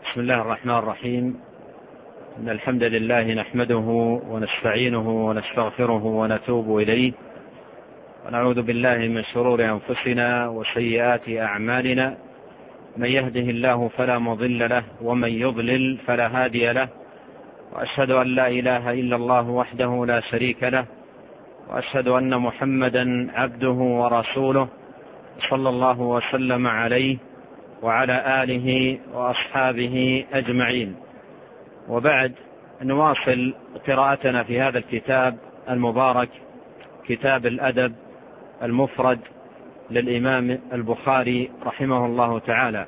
بسم الله الرحمن الرحيم. إن الحمد لله نحمده ونستعينه ونستغفره ونتوب إليه، ونعوذ بالله من شرور أنفسنا وسيئات أعمالنا. من يهده الله فلا مضل له، ومن يضلل فلا هادي له. وأشهد أن لا إله إلا الله وحده لا شريك له، وأشهد أن محمدا عبده ورسوله، صلى الله وسلم عليه وعلى آله وأصحابه أجمعين. وبعد، نواصل قراءتنا في هذا الكتاب المبارك، كتاب الأدب المفرد للإمام البخاري رحمه الله تعالى،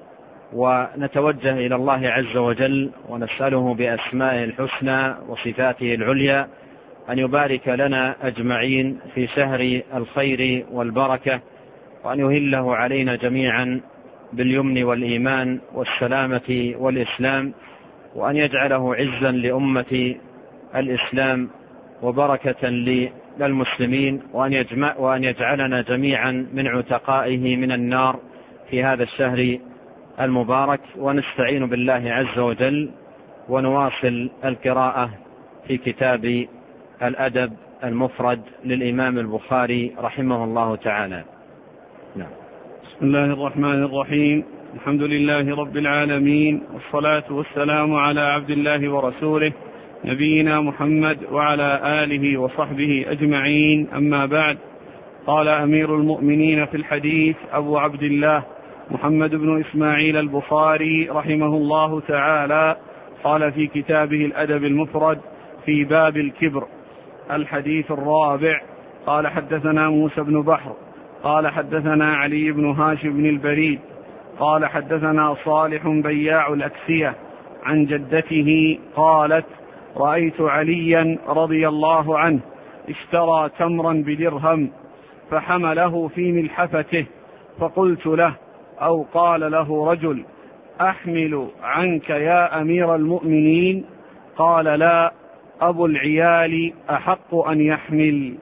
ونتوجه إلى الله عز وجل ونسأله بأسمائه الحسنى وصفاته العليا أن يبارك لنا أجمعين في شهر الخير والبركة، وأن يهله علينا جميعا باليمن والإيمان والسلامة والإسلام، وأن يجعله عزا لأمة الإسلام وبركة للمسلمين، وأن يجعلنا جميعا من عتقائه من النار في هذا الشهر المبارك. ونستعين بالله عز وجل ونواصل القراءة في كتاب الأدب المفرد للإمام البخاري رحمه الله تعالى. نعم. بسم الله الرحمن الرحيم. الحمد لله رب العالمين، والصلاة والسلام على عبد الله ورسوله نبينا محمد وعلى آله وصحبه أجمعين، أما بعد. قال أمير المؤمنين في الحديث أبو عبد الله محمد بن إسماعيل البخاري رحمه الله تعالى، قال في كتابه الأدب المفرد في باب الكبر: الحديث الرابع. قال حدثنا موسى بن بحر قال حدثنا علي بن هاشم بن البريد قال حدثنا صالح بياع الأكسية عن جدته قالت: رأيت عليا رضي الله عنه اشترى تمرا بدرهم فحمله في ملحفته، فقلت له أو قال له رجل: أحمل عنك يا أمير المؤمنين؟ قال: لا، أبو العيال أحق أن يحمل.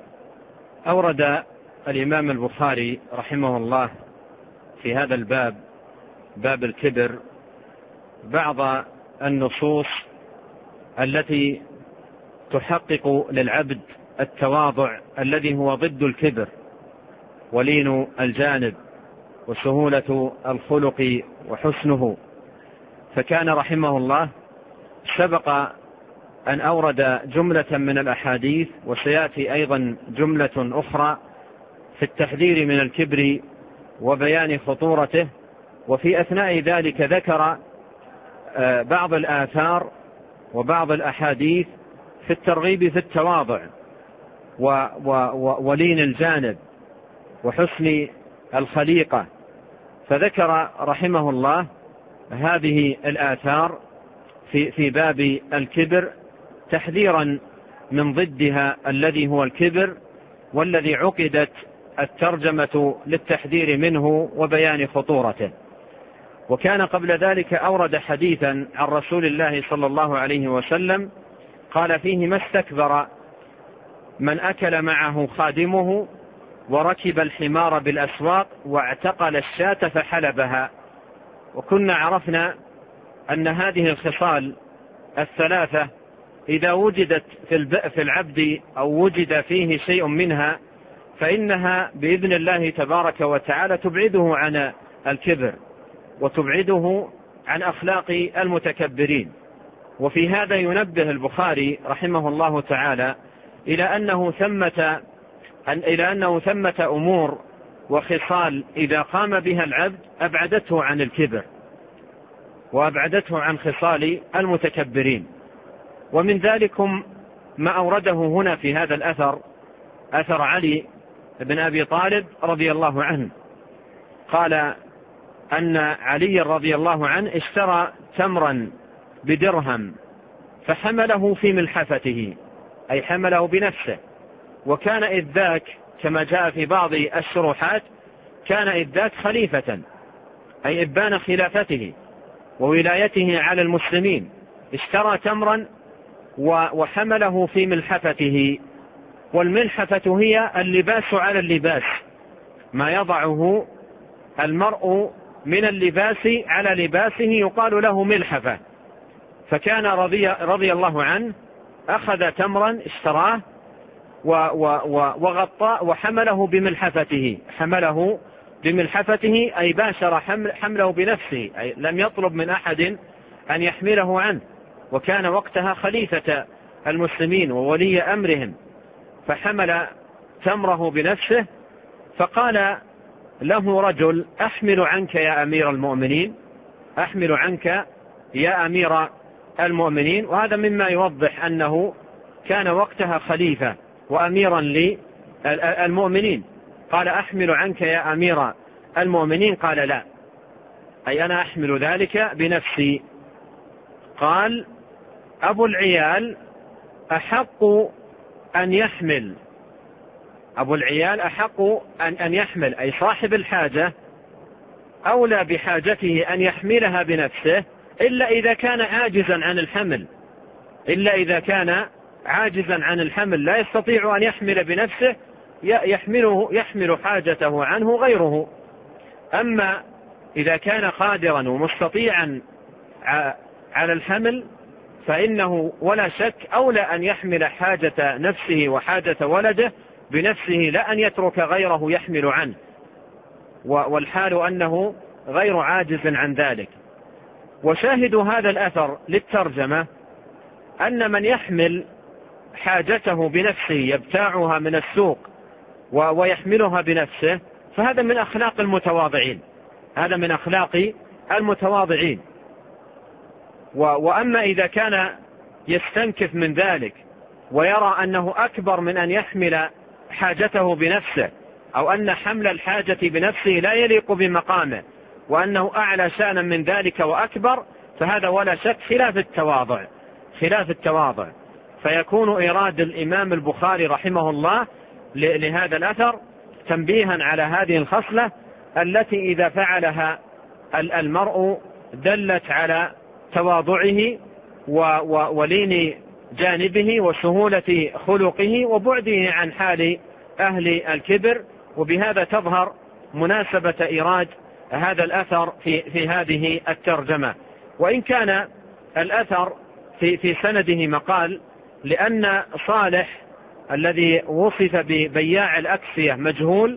أورد الإمام البخاري رحمه الله في هذا الباب، باب الكبر، بعض النصوص التي تحقق للعبد التواضع الذي هو ضد الكبر، ولين الجانب وسهولة الخلق وحسنه. فكان رحمه الله سبق أن أورد جملة من الأحاديث، وسيأتي أيضا جملة أخرى في التحذير من الكبر وبيان خطورته. وفي أثناء ذلك ذكر بعض الآثار وبعض الأحاديث في الترغيب في التواضع ولين الجانب وحسن الخليقة. فذكر رحمه الله هذه الآثار في باب الكبر تحذيرا من ضدها الذي هو الكبر، والذي عقدت الترجمة للتحذير منه وبيان خطورته. وكان قبل ذلك أورد حديثا عن رسول الله صلى الله عليه وسلم قال فيه: ما استكبر من أكل معه خادمه وركب الحمار بالأسواق واعتقل الشاة فحلبها. وكنا عرفنا أن هذه الخصال الثلاثة إذا وجدت في العبد أو وجد فيه شيء منها فإنها بإذن الله تبارك وتعالى تبعده عن الكبر وتبعده عن أخلاق المتكبرين. وفي هذا ينبه البخاري رحمه الله تعالى إلى أنه ثمة أمور وخصال إذا قام بها العبد أبعدته عن الكبر وأبعدته عن خصال المتكبرين. ومن ذلكم ما أورده هنا في هذا الأثر، أثر علي بن أبي طالب رضي الله عنه، قال أن علي رضي الله عنه اشترى تمرا بدرهم فحمله في ملحفته، أي حمله بنفسه. وكان إذ ذاك كما جاء في بعض الشروحات كان إذ ذاك خليفة، أي إبان خلافته وولايته على المسلمين. اشترى تمرا وحمله في ملحفته، والملحفة هي اللباس على اللباس، ما يضعه المرء من اللباس على لباسه يقال له ملحفة، فكان رضي الله عنه أخذ تمرا اشتراه وغطاه وحمله بملحفته، حمله بملحفته أي باشر حمله بنفسه، أي لم يطلب من أحد أن يحمله عنه، وكان وقتها خليفة المسلمين وولي أمرهم، فحمل تمره بنفسه. فقال له رجل: أحمل عنك يا أمير المؤمنين، أحمل عنك يا أمير المؤمنين. وهذا مما يوضح أنه كان وقتها خليفة وأميرا للمؤمنين. قال: أحمل عنك يا أمير المؤمنين. قال: لا، أي أنا أحمل ذلك بنفسي. قال: أبو العيال أحق أن يحمل، أبو العيال أحق أن يحمل، أي صاحب الحاجة أولى بحاجته أن يحملها بنفسه، إلا إذا كان عاجزا عن الحمل، إلا إذا كان عاجزا عن الحمل لا يستطيع أن يحمل بنفسه، يحمل حاجته عنه غيره. أما إذا كان قادرا ومستطيعا على الحمل فإنه ولا شك أولى أن يحمل حاجة نفسه وحاجة ولده بنفسه، لا أن يترك غيره يحمل عنه، والحال أنه غير عاجز عن ذلك. وشاهد هذا الأثر للترجمة أن من يحمل حاجته بنفسه يبتاعها من السوق ويحملها بنفسه فهذا من أخلاق المتواضعين، هذا من أخلاق المتواضعين. وأما إذا كان يستنكف من ذلك ويرى أنه أكبر من أن يحمل حاجته بنفسه، أو أن حمل الحاجة بنفسه لا يليق بمقامه، وأنه أعلى شأنا من ذلك وأكبر، فهذا ولا شك خلاف التواضع. فيكون إيراد الإمام البخاري رحمه الله لهذا الأثر تنبيها على هذه الخصلة التي إذا فعلها المرء دلت على تواضعه ولين جانبه وسهولة خلقه وبعده عن حال أهل الكبر. وبهذا تظهر مناسبة إيراد هذا الأثر في هذه الترجمة. وإن كان الأثر في سنده مقال، لأن صالح الذي وصف ببياع الأكسية مجهول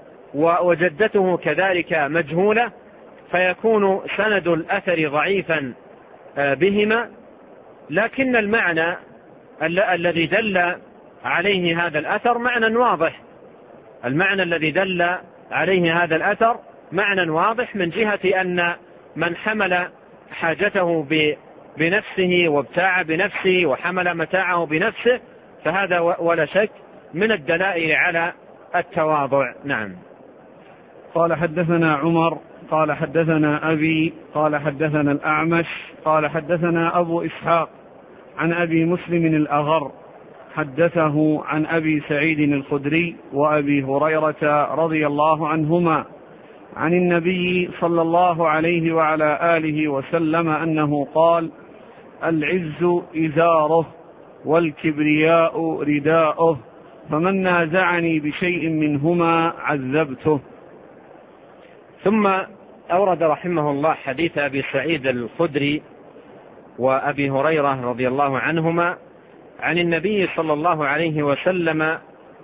وجدته كذلك مجهولة، فيكون سند الأثر ضعيفا بهما. لكن المعنى الذي دل عليه هذا الأثر معنى واضح، المعنى الذي دل عليه هذا الأثر معنى واضح من جهة أن من حمل حاجته بنفسه وابتاع بنفسه وحمل متاعه بنفسه فهذا ولا شك من الدلائل على التواضع. نعم. قال: حدثنا عمر قال: حدثنا أبي قال: حدثنا الأعمش قال: حدثنا أبو إسحاق عن أبي مسلم الأغر حدثه عن أبي سعيد الخدري وأبي هريرة رضي الله عنهما عن النبي صلى الله عليه وعلى آله وسلم أنه قال: العز إزاره والكبرياء رداؤه، فمن نازعني بشيء منهما عذبته. ثم أورد رحمه الله حديث أبي سعيد الخدري وأبي هريرة رضي الله عنهما عن النبي صلى الله عليه وسلم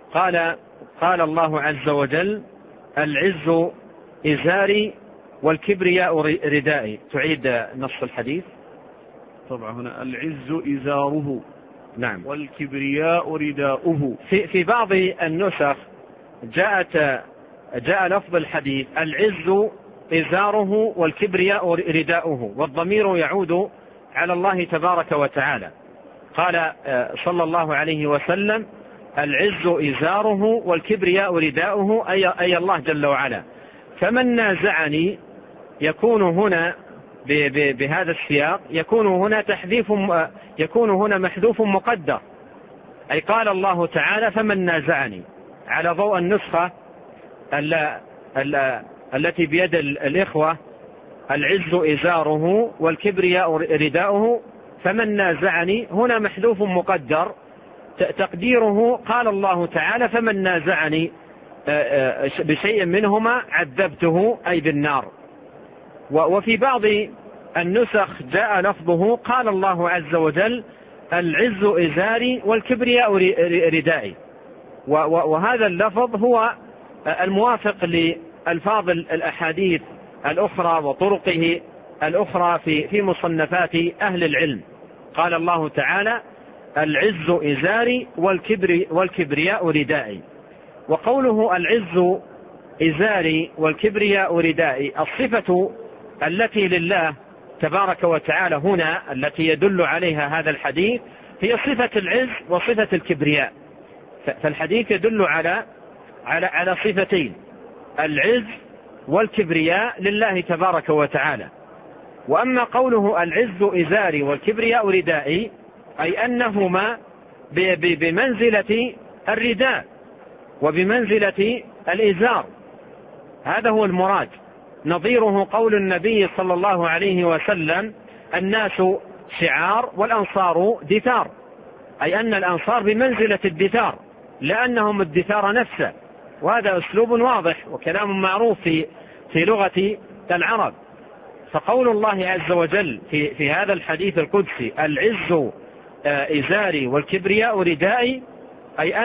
قال الله عز وجل: العز إزاري والكبرياء ردائي. تعيد نص الحديث؟ طبعا هنا العز إزاره، نعم، والكبرياء رداؤه. في بعض النسخ جاء لفظ الحديث: العز إزاره والكبرياء رداؤه، والضمير يعود على الله تبارك وتعالى. قال صلى الله عليه وسلم: العز إزاره والكبرياء رداؤه، أي الله جل وعلا. فمن نازعني يكون هنا بهذا السياق يكون هنا محذوف مقدر، أي قال الله تعالى: فمن نازعني، على ضوء النسخة التي بيد الإخوة: العز إزاره والكبرياء رداؤه، فمن نازعني هنا محذوف مقدر تقديره قال الله تعالى: فمن نازعني بشيء منهما عذبته، أي بالنار. وفي بعض النسخ جاء لفظه قال الله عز وجل العز إزاري والكبرياء ردائي، وهذا اللفظ هو الموافق لألفاظ الأحاديث الأخرى وطرقه الأخرى في مصنفات أهل العلم. قال الله تعالى العز إزاري والكبرياء ردائي. وقوله العز إزاري والكبرياء ردائي الصفة التي لله تبارك وتعالى هنا التي يدل عليها هذا الحديث هي صفة العز وصفة الكبرياء. فالحديث يدل على صفتين، العز والكبرياء لله تبارك وتعالى. وأما قوله العز إزاري والكبرياء ردائي أي أنهما بمنزلة الرداء وبمنزلة الإزار، هذا هو المراد. نظيره قول النبي صلى الله عليه وسلم الناس شعار والأنصار دثار، أي أن الأنصار بمنزلة الدثار لأنهم الدثار نفسه، وهذا أسلوب واضح وكلام معروف في لغة العرب. فقول الله عز وجل في هذا الحديث القدسي العز إزاري والكبرياء ردائي أي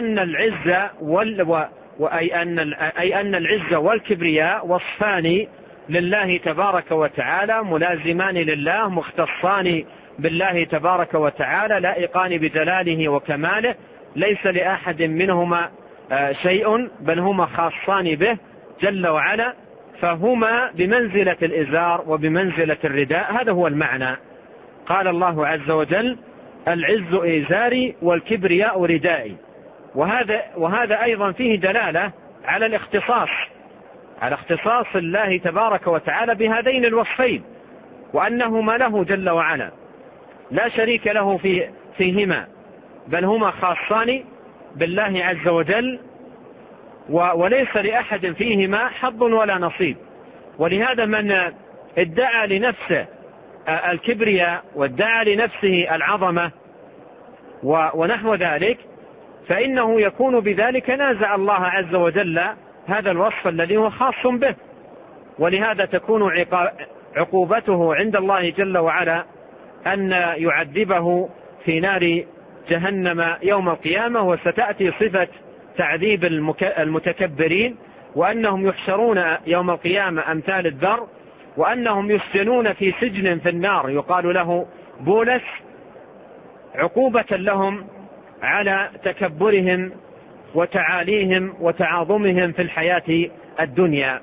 أن العز والكبرياء وصفان لله تبارك وتعالى ملازمان لله مختصان بالله تبارك وتعالى لائقان بجلاله وكماله، ليس لأحد منهما شيء بل هما خاصان به جل وعلا، فهما بمنزلة الإزار وبمنزلة الرداء. هذا هو المعنى. قال الله عز وجل العز إزاري والكبرياء ردائي، وهذا أيضا فيه دلالة على الاختصاص، على اختصاص الله تبارك وتعالى بهذين الوصفين، وأنهما له جل وعلا لا شريك له فيهما، بل هما خاصان بالله عز وجل وليس لأحد فيهما حظ ولا نصيب. ولهذا من ادعى لنفسه الكبرياء وادعى لنفسه العظمة ونحو ذلك فإنه يكون بذلك نازع الله عز وجل هذا الوصف الذي هو خاص به، ولهذا تكون عقوبته عند الله جل وعلا أن يعذبه في نار جهنم يوم القيامة. وستأتي صفة تعذيب المتكبرين، وأنهم يحشرون يوم القيامة أمثال الذر، وأنهم يسجنون في سجن في النار يقال له بولس، عقوبة لهم على تكبرهم وتعاليهم وتعاظمهم في الحياة الدنيا.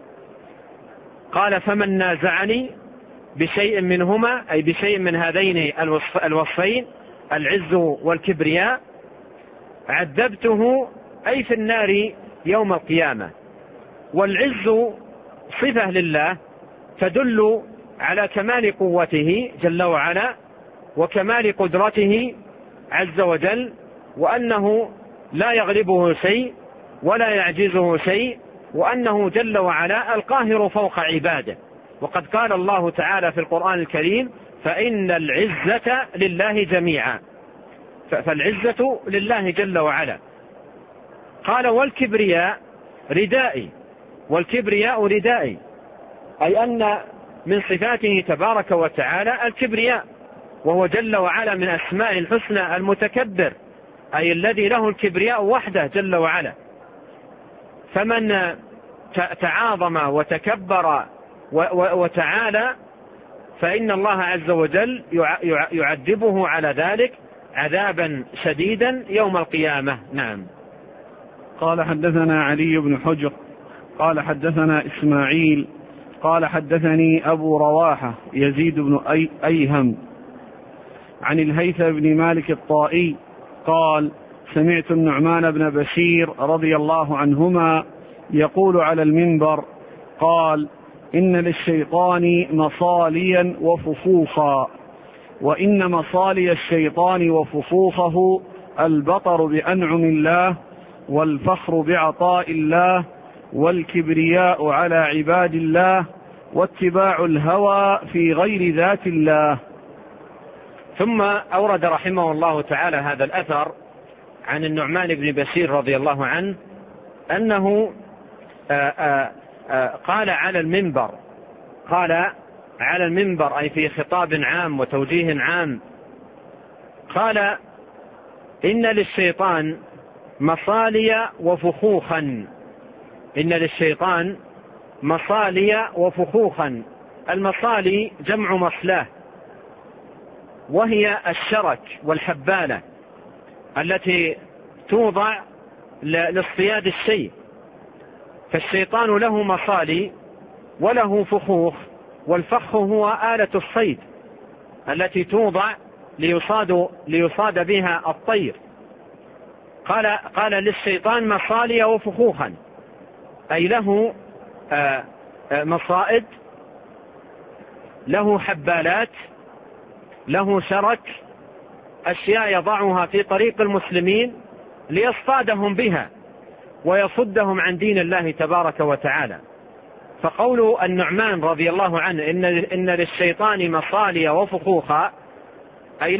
قال فمن نازعني بشيء منهما أي بشيء من هذين الوصفين العز والكبرياء عذبته أي في النار يوم القيامة. والعز صفة لله تدل على كمال قوته جل وعلا وكمال قدرته عز وجل، وأنه لا يغلبه شيء ولا يعجزه شيء، وأنه جل وعلا القاهر فوق عباده. وقد قال الله تعالى في القرآن الكريم فإن العزة لله جميعا، فالعزة لله جل وعلا. قال والكبرياء ردائي، والكبرياء ردائي أي أن من صفاته تبارك وتعالى الكبرياء، وهو جل وعلا من أسماء الحسنى المتكبر، أي الذي له الكبرياء وحده جل وعلا. فمن تعاظم وتكبر وتعالى فإن الله عز وجل يعذبه على ذلك عذابا شديدا يوم القيامة. نعم. قال حدثنا علي بن حجر قال حدثنا إسماعيل قال حدثني أبو رواحة يزيد بن أيهم عن الهيثم بن مالك الطائي قال سمعت النعمان بن بشير رضي الله عنهما يقول على المنبر قال إن للشيطان مصاليا وفخوخا، وإن مصالي الشيطان وفخوخه البطر بأنعم الله والفخر بعطاء الله والكبرياء على عباد الله واتباع الهوى في غير ذات الله. ثم أورد رحمه الله تعالى هذا الأثر عن النعمان بن بشير رضي الله عنه أنه قال على المنبر على المنبر أي في خطاب عام وتوجيه عام قال إن للشيطان مصالي وفخوخا. إن للشيطان مصالي وفخوخا. المصالي جمع مصلاه، وهي الشرك والحبالة التي توضع لاصطياد الشيء. فالشيطان له مصالي وله فخوخ، والفخ هو آلة الصيد التي توضع ليصاد بها الطير. قال للشيطان مصالي وفخوخا، أي له مصائد، له حبالات، له شرك، أشياء يضعها في طريق المسلمين ليصطادهم بها ويصدهم عن دين الله تبارك وتعالى. فقول النعمان رضي الله عنه إن للشيطان مصالي وفخوخا، أي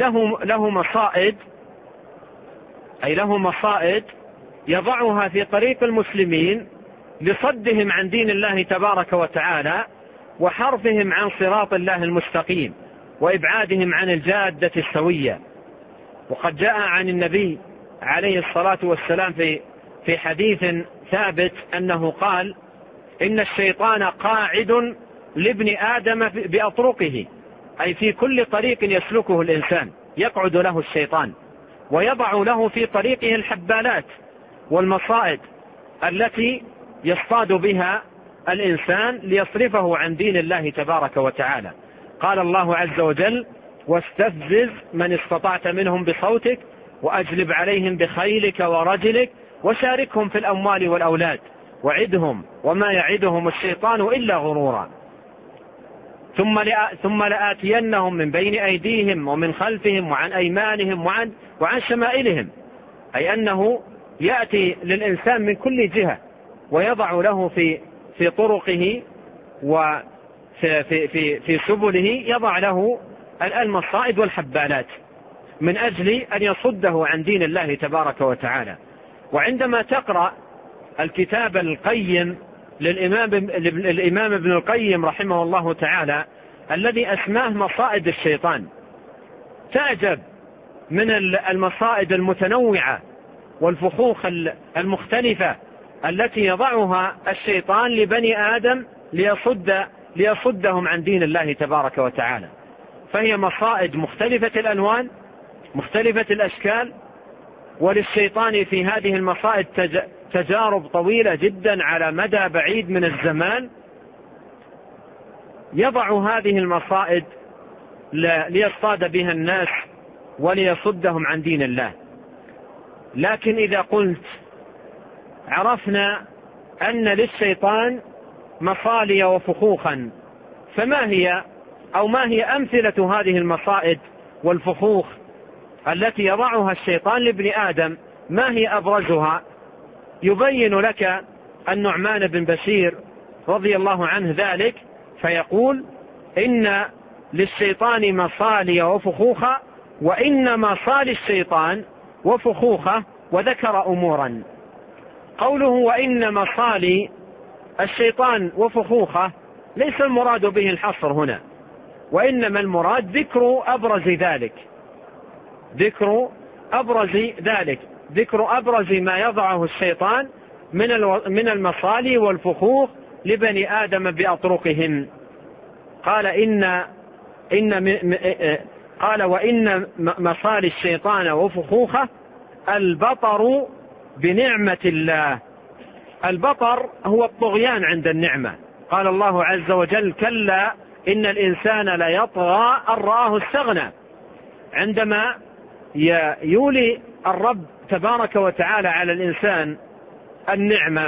له مصائد يضعها في طريق المسلمين لصدهم عن دين الله تبارك وتعالى وحرفهم عن صراط الله المستقيم وإبعادهم عن الجادة السوية. وقد جاء عن النبي عليه الصلاة والسلام في حديث ثابت أنه قال إن الشيطان قاعد لابن آدم بأطرقه، أي في كل طريق يسلكه الإنسان يقعد له الشيطان ويضع له في طريقه الحبالات والمصائد التي يصطاد بها الإنسان ليصرفه عن دين الله تبارك وتعالى. قال الله عز وجل واستفزز من استطعت منهم بصوتك وأجلب عليهم بخيلك ورجلك وشاركهم في الأموال والأولاد وعدهم وما يعدهم الشيطان إلا غرورا ثم لآتينهم من بين أيديهم ومن خلفهم وعن أيمانهم وعن شمائلهم، أي أنه يأتي للإنسان من كل جهة ويضع له في طرقه وفي سبله، يضع له المصائد والحبالات من أجل أن يصده عن دين الله تبارك وتعالى. وعندما تقرأ الكتاب القيم للإمام ابن القيم رحمه الله تعالى الذي أسماه مصائد الشيطان، تعجب من المصائد المتنوعة والفخوخ المختلفة التي يضعها الشيطان لبني آدم ليصدهم عن دين الله تبارك وتعالى. فهي مصائد مختلفة الألوان مختلفة الأشكال، وللشيطان في هذه المصائد تجارب طويلة جدا على مدى بعيد من الزمان يضع هذه المصائد ليصطاد بها الناس وليصدهم عن دين الله. لكن إذا قلت عرفنا أن للشيطان مصالي وفخوخا، فما هي أمثلة هذه المصائد والفخوخ التي يضعها الشيطان لابن آدم؟ ما هي أبرزها؟ يبين لك النعمان بن بشير رضي الله عنه ذلك فيقول إن للشيطان مصالي وفخوخا وإن مصالي الشيطان وفخوخه، وذكر أمورا. قوله وإن مصالي الشيطان وفخوخه ليس المراد به الحصر هنا، وإنما المراد ذكر أبرز ما يضعه الشيطان من المصالي والفخوخ لبني آدم بأطرقهم. قال وإن مصالي الشيطان وفخوخه البطر بنعمة الله. البطر هو الطغيان عند النعمة. قال الله عز وجل كلا إن الإنسان ليطغى أن رآه استغنى. عندما يولي الرب تبارك وتعالى على الإنسان النعمة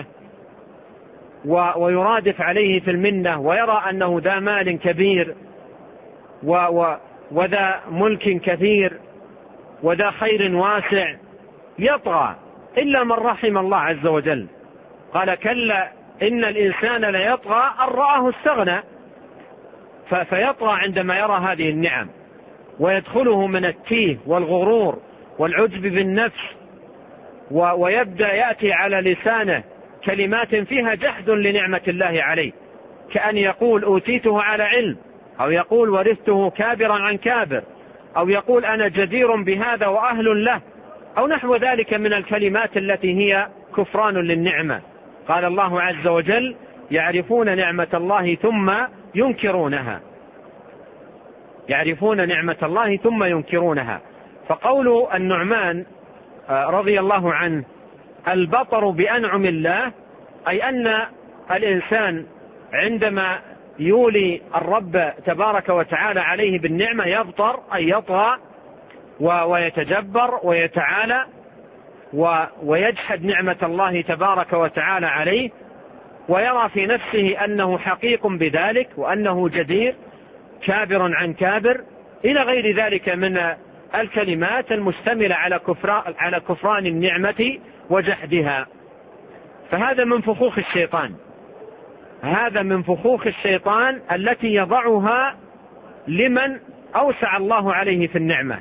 ويرادف عليه في المنة ويرى أنه ذا مال كبير وذا ملك كثير وذا خير واسع، يطغى إلا من رحم الله عز وجل. قال كلا إن الإنسان ليطغى أن رآه استغنى، فيطغى عندما يرى هذه النعم ويدخله من التيه والغرور والعجب بالنفس، ويبدأ يأتي على لسانه كلمات فيها جحد لنعمة الله عليه، كأن يقول أوتيته على علم أو يقول ورثته كابرا عن كابر، أو يقول أنا جدير بهذا وأهل له، أو نحو ذلك من الكلمات التي هي كفران للنعمة. قال الله عز وجل يعرفون نعمة الله ثم ينكرونها، يعرفون نعمة الله ثم ينكرونها. فقول النعمان رضي الله عنه البطر بأنعم الله، أي أن الإنسان عندما يولي الرب تبارك وتعالى عليه بالنعمة يبطر، أي يطغى ويتجبر ويتعالى ويجحد نعمة الله تبارك وتعالى عليه، ويرى في نفسه أنه حقيق بذلك وأنه جدير كابر عن كابر إلى غير ذلك من الكلمات المشتملة على كفران النعمة وجحدها. فهذا من فخوخ الشيطان، هذا من فخوخ الشيطان التي يضعها لمن أوسع الله عليه في النعمة.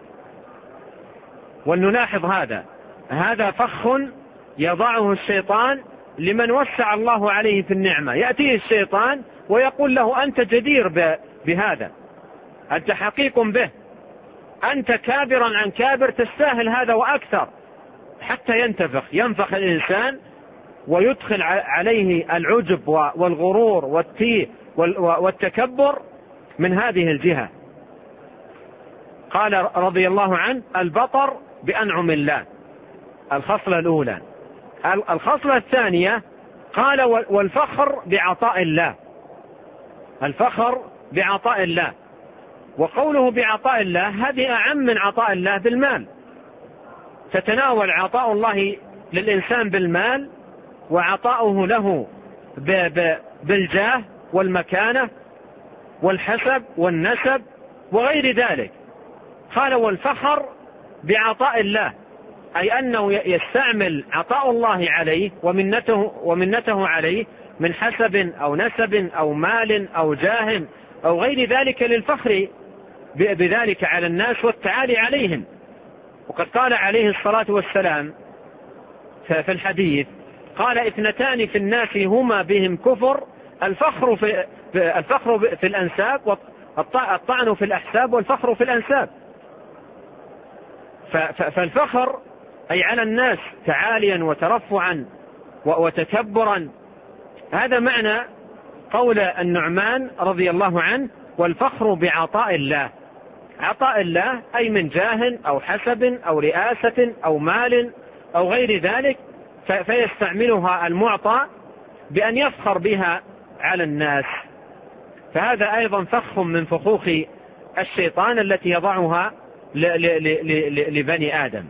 ولنلاحظ هذا فخ يضعه الشيطان لمن وسع الله عليه في النعمة. يأتيه الشيطان ويقول له أنت جدير بهذا، أنت حقيق به، أنت كابرا عن كابر، تستاهل هذا وأكثر، حتى ينفخ الإنسان ويدخل عليه العجب والغرور والتيه والتكبر من هذه الجهة. قال رضي الله عنه البطر بأنعم الله، الخصلة الأولى. الخصلة الثانية قال والفخر بعطاء الله، الفخر بعطاء الله. وقوله بعطاء الله هذه أعم من عطاء الله بالمال، تتناول عطاء الله للإنسان بالمال وعطاؤه له بالجاه والمكانة والحسب والنسب وغير ذلك. قال والفخر بعطاء الله، أي أنه يستعمل عطاء الله عليه ومنته عليه من حسب أو نسب أو مال أو جاه أو غير ذلك للفخر بذلك على الناس والتعالي عليهم. وقد قال عليه الصلاة والسلام في الحديث قال اثنتان في الناس هما بهم كفر، الفخر في الأنساب، الطعن في الأحساب، والفخر في الأنساب. فالفخر أي على الناس تعاليا وترفعا وتكبرا، هذا معنى قول النعمان رضي الله عنه والفخر بعطاء الله. عطاء الله أي من جاه أو حسب أو رئاسة أو مال أو غير ذلك، فيستعملها المعطى بأن يفخر بها على الناس. فهذا أيضا فخ من فخوخ الشيطان التي يضعها لبني آدم.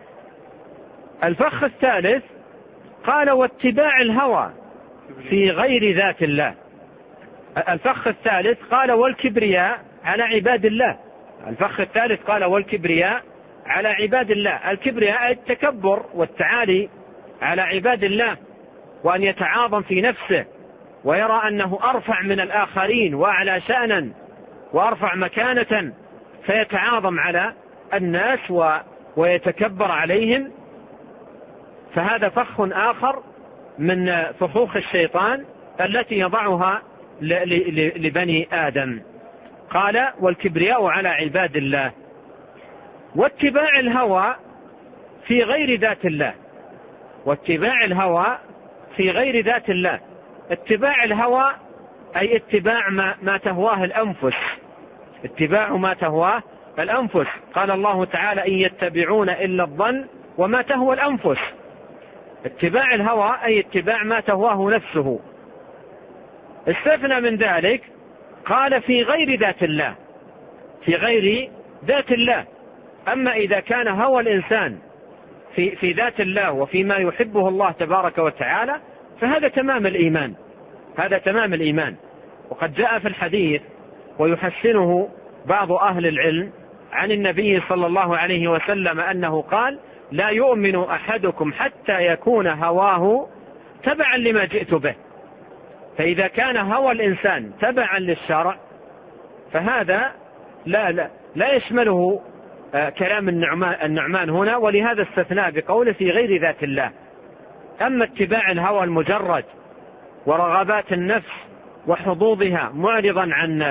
الفخ الثالث قال واتباع الهوى في غير ذات الله. الفخ الثالث قال والكبرياء على عباد الله. الفخ الثالث قال والكبرياء على عباد الله. الكبرياء التكبر والتعالي على عباد الله، وأن يتعاظم في نفسه ويرى أنه أرفع من الآخرين وأعلى شأنا وأرفع مكانة، فيتعاظم على الناس ويتكبر عليهم. فهذا فخ آخر من فخوخ الشيطان التي يضعها لبني آدم. قال والكبرياء على عباد الله. واتباع الهوى في غير ذات الله. واتباع الهوى في غير ذات الله. اتباع الهوى أي اتباع ما تهواه الأنفس، اتباع ما تهواه الأنفس. قال الله تعالى إن يتبعون إلا الظن وما تهوى الأنفس. اتباع الهوى أي اتباع ما تهواه نفسه. استثنى من ذلك قال في غير ذات الله، في غير ذات الله. أما إذا كان هوى الإنسان في ذات الله وفيما يحبه الله تبارك وتعالى فهذا تمام الإيمان، هذا تمام الإيمان. وقد جاء في الحديث ويحسنه بعض أهل العلم عن النبي صلى الله عليه وسلم أنه قال لا يؤمن أحدكم حتى يكون هواه تبعا لما جئت به. فإذا كان هوى الإنسان تبعا للشرع فهذا لا يشمله كلام النعمان هنا، ولهذا استثناء بقوله في غير ذات الله. أما اتباع الهوى المجرد ورغبات النفس وحظوظها معرضا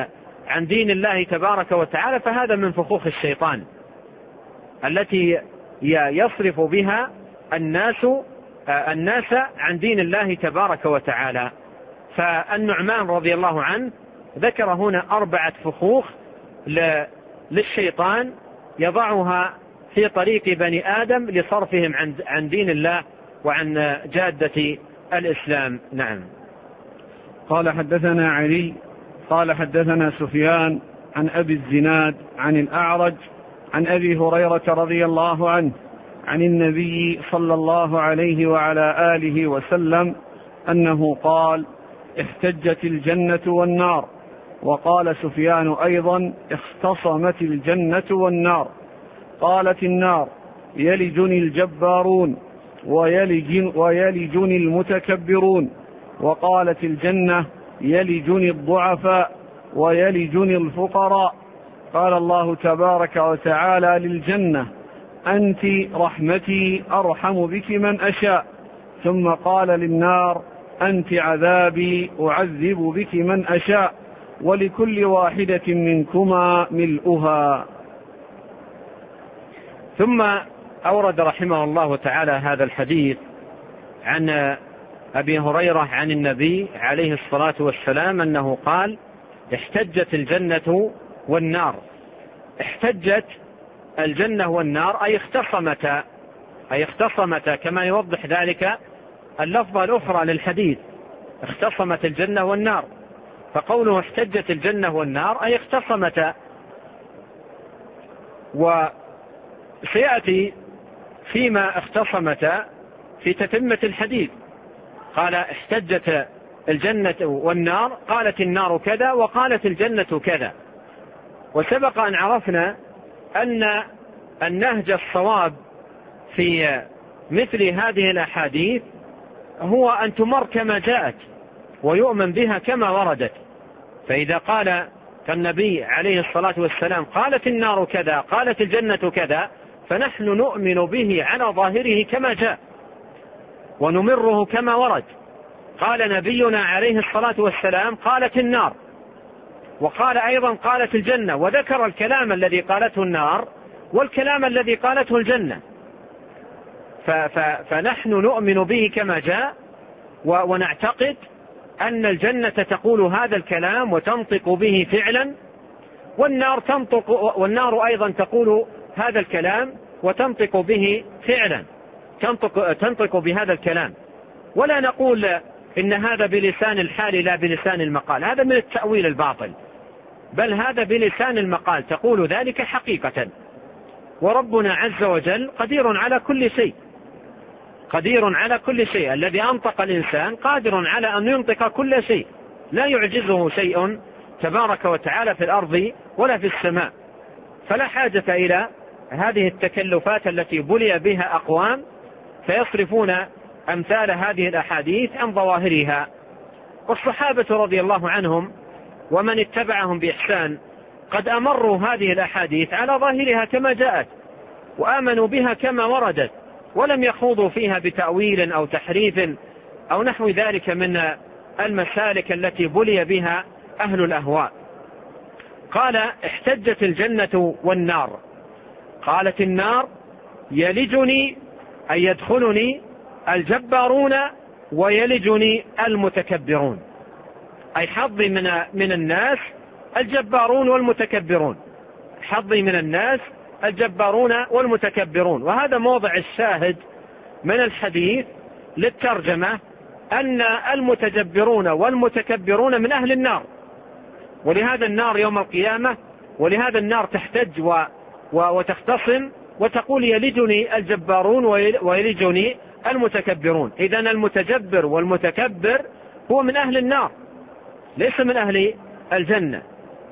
عن دين الله تبارك وتعالى، فهذا من فخوخ الشيطان التي يصرف بها الناس عن دين الله تبارك وتعالى. فالنعمان رضي الله عنه ذكر هنا 4 فخوخ للشيطان يضعها في طريق بني آدم لصرفهم عن دين الله وعن جادة الإسلام. نعم. قال حدثنا علي قال حدثنا سفيان عن أبي الزناد عن الأعرج عن أبي هريرة رضي الله عنه عن النبي صلى الله عليه وعلى آله وسلم أنه قال: احتجت الجنة والنار. وقال سفيان أيضا: اختصمت الجنة والنار. قالت النار: يلجني الجبارون ويلجني المتكبرون. وقالت الجنة: يلجني الضعفاء ويلجني الفقراء. قال الله تبارك وتعالى للجنة: أنت رحمتي أرحم بك من أشاء. ثم قال للنار: أنت عذابي أعذب بك من أشاء، ولكل واحدة منكما ملؤها. ثم أورد رحمه الله تعالى هذا الحديث عن أبي هريرة عن النبي عليه الصلاة والسلام أنه قال: احتجت الجنة والنار. احتجت الجنة والنار أي اختصمتا كما يوضح ذلك اللفظة الأخرى للحديث: اختصمت الجنة والنار. فقوله احتجت الجنة والنار أي اختصمتا. وسيأتي فيما اختصمتا في تتمة الحديث. قال: احتجت الجنة والنار، قالت النار كذا وقالت الجنة كذا. وسبق أن عرفنا أن النهج الصواب في مثل هذه الأحاديث هو أن تمر كما جاءت ويؤمن بها كما وردت. فإذا قال النبي عليه الصلاة والسلام: قالت النار كذا قالت الجنة كذا، فنحن نؤمن به على ظاهره كما جاء ونمره كما ورد. قال نبينا عليه الصلاة والسلام: قالت النار، وقال أيضا قالت الجنة، وذكر الكلام الذي قالته النار والكلام الذي قالته الجنة. فنحن نؤمن به كما جاء ونعتقد أن الجنة تقول هذا الكلام وتنطق به فعلا، والنار أيضا تقول هذا الكلام وتنطق به فعلا، تنطق بهذا الكلام. ولا نقول إن هذا بلسان الحال لا بلسان المقال، هذا من التأويل الباطل، بل هذا بلسان المقال، تقول ذلك حقيقة. وربنا عز وجل قدير على كل شيء، قدير على كل شيء. الذي أنطق الإنسان قادر على أن ينطق كل شيء، لا يعجزه شيء تبارك وتعالى في الأرض ولا في السماء. فلا حاجة إلى هذه التكلفات التي بلي بها أقوام فيصرفون أمثال هذه الأحاديث عن ظواهرها. والصحابة رضي الله عنهم ومن اتبعهم بإحسان قد أمروا هذه الأحاديث على ظاهرها كما جاءت وآمنوا بها كما وردت، ولم يخوضوا فيها بتأويل أو تحريف أو نحو ذلك من المسالك التي بلي بها أهل الأهواء. قال: احتجت الجنة والنار. قالت النار: يلجني أي يدخلني الجبارون ويلجني المتكبرون، أي حظي من الناس الجبارون والمتكبرون، حظي من الناس الجبارون والمتكبرون. وهذا موضع الشاهد من الحديث للترجمة، أن المتجبرون والمتكبرون من أهل النار، ولهذا النار يوم القيامة، ولهذا النار تحتج وتختصم وتقول: يلجني الجبارون ويلجني المتكبرون. إذن المتجبر والمتكبر هو من أهل النار ليس من أهل الجنة.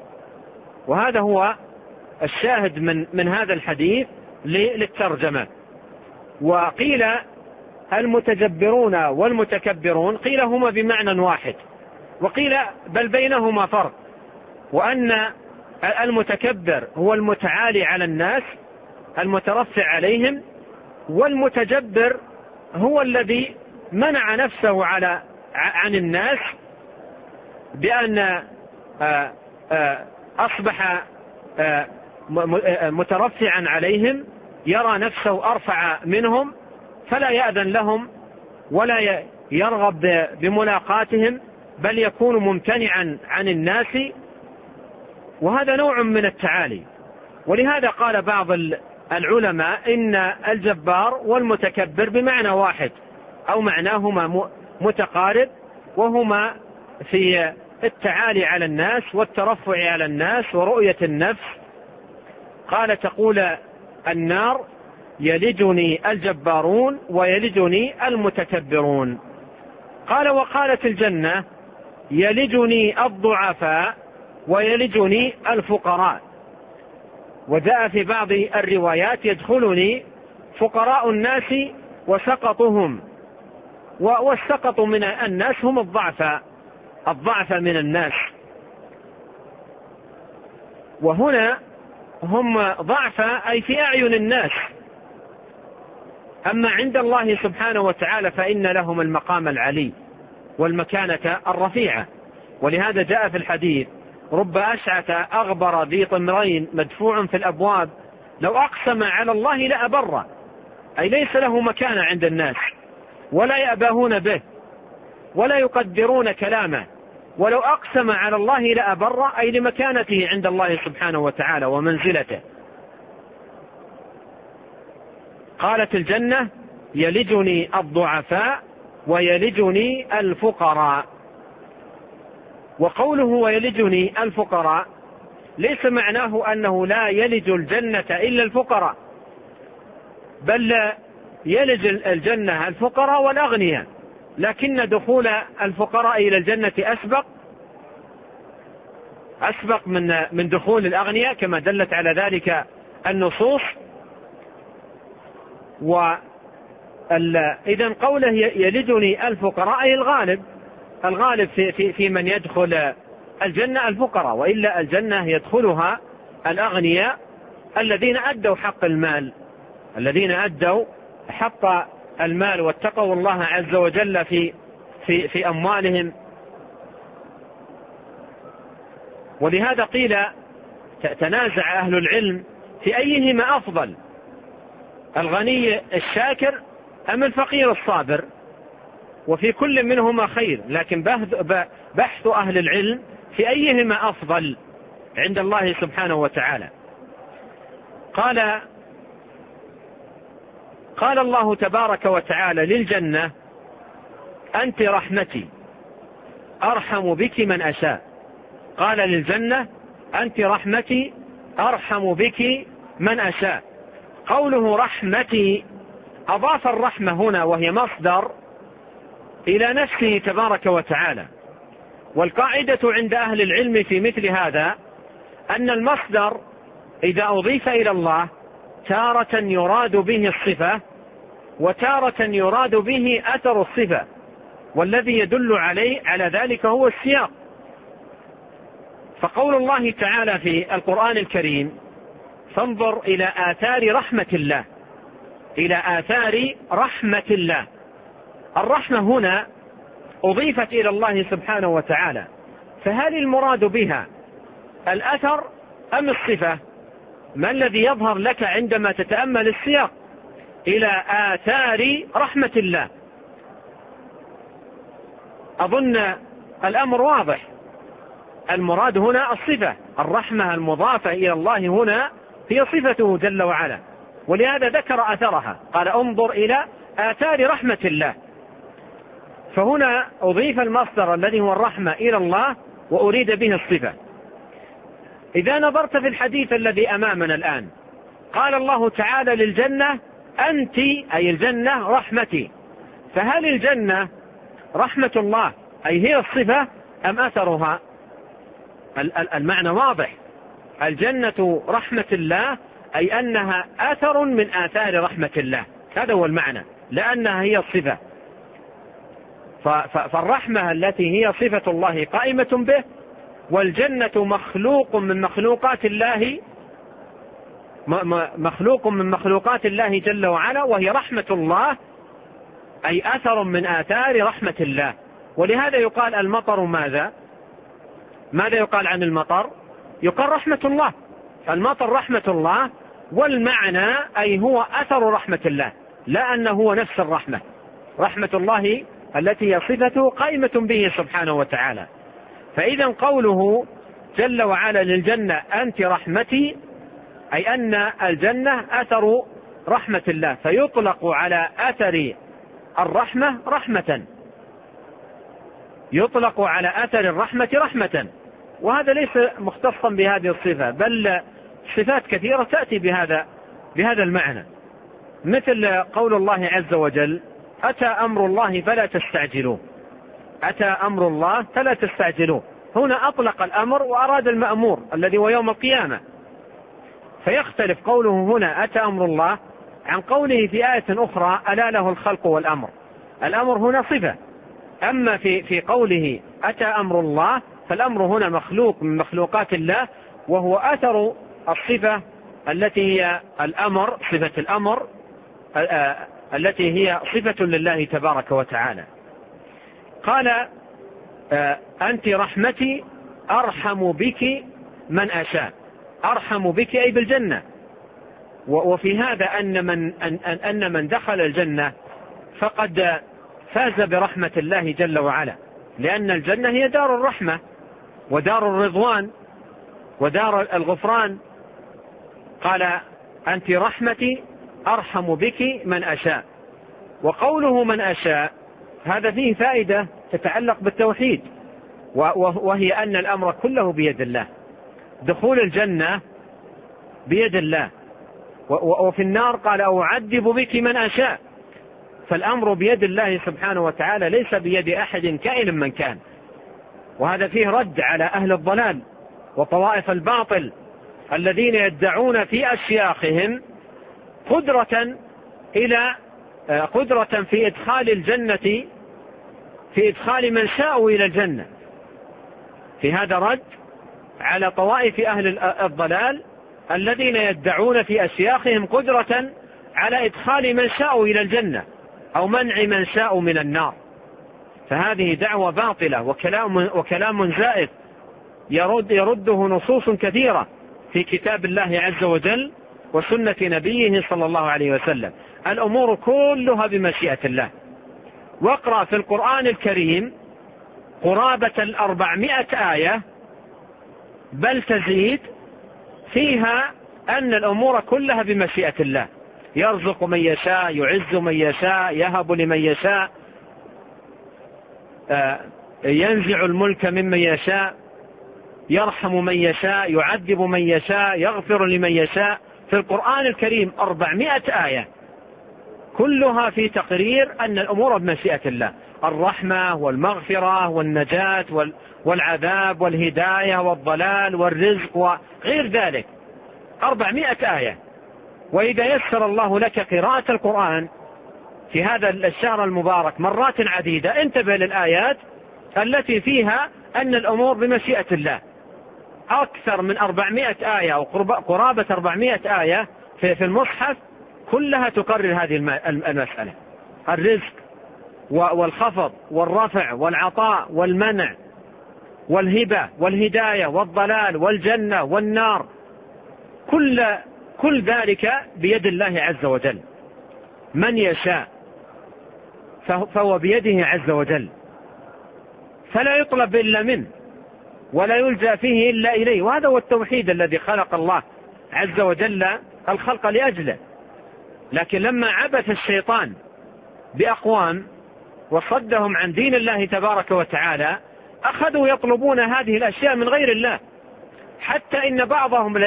وهذا هو الشاهد من هذا الحديث للترجمة. وقيل المتجبرون والمتكبرون قيل هما بمعنى واحد، وقيل بل بينهما فرق، وأن المتكبر هو المتعالي على الناس المترفع عليهم، والمتجبر هو الذي منع نفسه عن الناس بأن أصبح مترفعا عليهم، يرى نفسه أرفع منهم، فلا يأذن لهم ولا يرغب بملاقاتهم، بل يكون ممتنعا عن الناس، وهذا نوع من التعالي. ولهذا قال بعض العلماء إن الجبار والمتكبر بمعنى واحد، أو معناهما متقارب، وهما في التعالي على الناس والترفع على الناس ورؤية النفس. قال تقول النار يلجني الجبارون ويلجني المتكبرون. قال وقالت الجنة يلجني الضعفاء ويلجني الفقراء. وجاء في بعض الروايات يدخلني فقراء الناس وسقطهم، والسقط من الناس هم الضعف من الناس، وهنا هم ضعف أي في أعين الناس. أما عند الله سبحانه وتعالى فإن لهم المقام العلي والمكانة الرفيعة. ولهذا جاء في الحديث رب أشعث أغبر ذي طمرين مدفوع في الأبواب لو أقسم على الله لأبره، أي ليس له مكانة عند الناس، ولا يأبهون به ولا يقدرون كلامه، ولو أقسم على الله لأبره، أي لمكانته عند الله سبحانه وتعالى ومنزلته. قالت الجنة يلجني الضعفاء ويلجني الفقراء. وقوله ويلجني الفقراء ليس معناه أنه لا يلج الجنة إلا الفقراء، بل يلج الجنة الفقراء والأغنياء، لكن دخول الفقراء إلى الجنة أسبق من دخول الأغنياء كما دلت على ذلك النصوص. إذن قوله يلجني الفقراء أي الغالب في من يدخل الجنة الفقراء، وإلا الجنة يدخلها الأغنياء الذين أدوا حق المال، واتقوا الله عز وجل في أموالهم. ولهذا قيل تنازع أهل العلم في أيهما أفضل، الغني الشاكر أم الفقير الصابر، وفي كل منهما خير، لكن بحث أهل العلم في أيهما أفضل عند الله سبحانه وتعالى. قال الله تبارك وتعالى للجنة أنت رحمتي أرحم بك من أشاء. قال للجنة أنت رحمتي أرحم بك من أشاء. قوله رحمتي أضاف الرحمة هنا وهي مصدر إلى نفسه تبارك وتعالى. والقاعدة عند أهل العلم في مثل هذا أن المصدر إذا أضيف إلى الله تارة يراد به الصفة وتارة يراد به أثر الصفة، والذي يدل على ذلك هو السياق. فقول الله تعالى في القرآن الكريم فانظر إلى آثار رحمة الله، الرحمة هنا أضيفت إلى الله سبحانه وتعالى، فهل المراد بها الأثر أم الصفة؟ ما الذي يظهر لك عندما تتأمل السياق؟ إلى آثار رحمة الله. أظن الأمر واضح، المراد هنا الصفة، الرحمة المضافة إلى الله هنا هي صفته جل وعلا، ولهذا ذكر أثرها، قال انظر إلى آثار رحمة الله. فهنا أضيف المصدر الذي هو الرحمة إلى الله وأريد به الصفة. إذا نظرت في الحديث الذي أمامنا الآن قال الله تعالى للجنة أنت أي الجنة رحمتي، فهل الجنة رحمة الله أي هي الصفة أم أثرها؟ المعنى واضح، الجنة رحمة الله أي أنها أثر من آثار رحمة الله، هذا هو المعنى، لأنها هي الصفة. فالرحمة التي هي صفة الله قائمة به، والجنة مخلوق من مخلوقات الله جل وعلا، وهي رحمة الله أي أثر من آثار رحمة الله. ولهذا يقال المطر ماذا يقال عن المطر؟ يقال رحمة الله، المطر رحمة الله، والمعنى أي هو أثر رحمة الله، لا أنه هو نفس الرحمة. رحمة الله التي هي صفته قائمة به سبحانه وتعالى. فإذا قوله جل وعلا للجنة أنت رحمتي، أي أن الجنة أثر رحمة الله، فيطلق على أثر الرحمة رحمة، يطلق على أثر الرحمة رحمة. وهذا ليس مختصا بهذه الصفة، بل صفات كثيرة تأتي بهذا المعنى، مثل قول الله عز وجل أتى أمر الله فلا تستعجلوه، أتى أمر الله فلا تستعجلوه. هنا أطلق الأمر وأراد المأمور الذي هو يوم القيامة، فيختلف قوله هنا أتى أمر الله عن قوله في آية أخرى ألا له الخلق والأمر. الأمر هنا صفة، أما في قوله أتى أمر الله فالأمر هنا مخلوق من مخلوقات الله، وهو أثر الصفة التي هي الأمر، صفة الأمر التي هي صفة لله تبارك وتعالى. قال أنت رحمتي أرحم بك من أشاء، أرحم بك أي بالجنة. وفي هذا أن من دخل الجنة فقد فاز برحمة الله جل وعلا، لأن الجنة هي دار الرحمة ودار الرضوان ودار الغفران. قال أنت رحمتي أرحم بك من أشاء. وقوله من أشاء هذا فيه فائدة تتعلق بالتوحيد، وهي أن الأمر كله بيد الله، دخول الجنة بيد الله. وفي النار قال أعذب بك من أشاء، فالأمر بيد الله سبحانه وتعالى ليس بيد أحد كائن من كان. وهذا فيه رد على أهل الضلال وطوائف الباطل الذين يدعون في أشياخهم قدرة في إدخال الجنة، في إدخال من شاءوا إلى الجنة. في هذا رد على طوائف أهل الضلال الذين يدعون في أشياخهم قدرة على إدخال من شاءوا إلى الجنة أو منع من شاءوا من النار. فهذه دعوة باطلة وكلام زائف يرده نصوص كثيرة في كتاب الله عز وجل وسنة نبيه صلى الله عليه وسلم. الأمور كلها بمشيئة الله. واقرأ في القرآن الكريم قرابة 400 آية بل تزيد فيها أن الأمور كلها بمشيئة الله، يرزق من يشاء، يعز من يشاء، يهب لمن يشاء، ينزع الملك ممن يشاء، يرحم من يشاء، يعذب من يشاء، يغفر لمن يشاء. في القرآن الكريم 400 آية كلها في تقرير أن الأمور بمشيئة الله، الرحمة والمغفرة والنجاة والعذاب والهداية والضلال والرزق وغير ذلك. 400 آية. وإذا يسر الله لك قراءة القرآن في هذا الشهر المبارك مرات عديدة انتبه للآيات التي فيها أن الأمور بمشيئة الله. أكثر من 400 آية أو قرابة 400 آية في المصحف كلها تقرر هذه المسألة، الرزق والخفض والرفع والعطاء والمنع والهبة والهداية والضلال والجنة والنار، كل ذلك بيد الله عز وجل. من يشاء فهو بيده عز وجل، فلا يطلب إلا منه ولا يلجأ فيه إلا إليه. وهذا هو التوحيد الذي خلق الله عز وجل الخلق لأجله. لكن لما عبث الشيطان بأقوام وصدهم عن دين الله تبارك وتعالى أخذوا يطلبون هذه الأشياء من غير الله، حتى إن بعضهم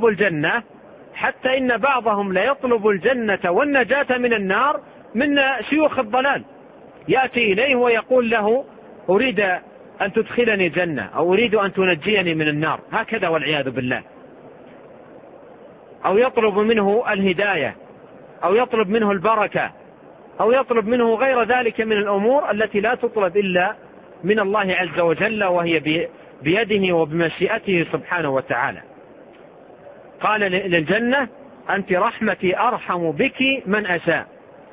لا يطلب الجنة والنجاة من النار من شيوخ الضلال. يأتي إليه ويقول له أريد أن تدخلني جنة أو أريد أن تنجيني من النار، هكذا والعياذ بالله. أو يطلب منه الهداية أو يطلب منه البركة أو يطلب منه غير ذلك من الأمور التي لا تطلب إلا من الله عز وجل، وهي بيده وبمشيئته سبحانه وتعالى. قال للجنة أنت رحمتي أرحم بك من أشاء.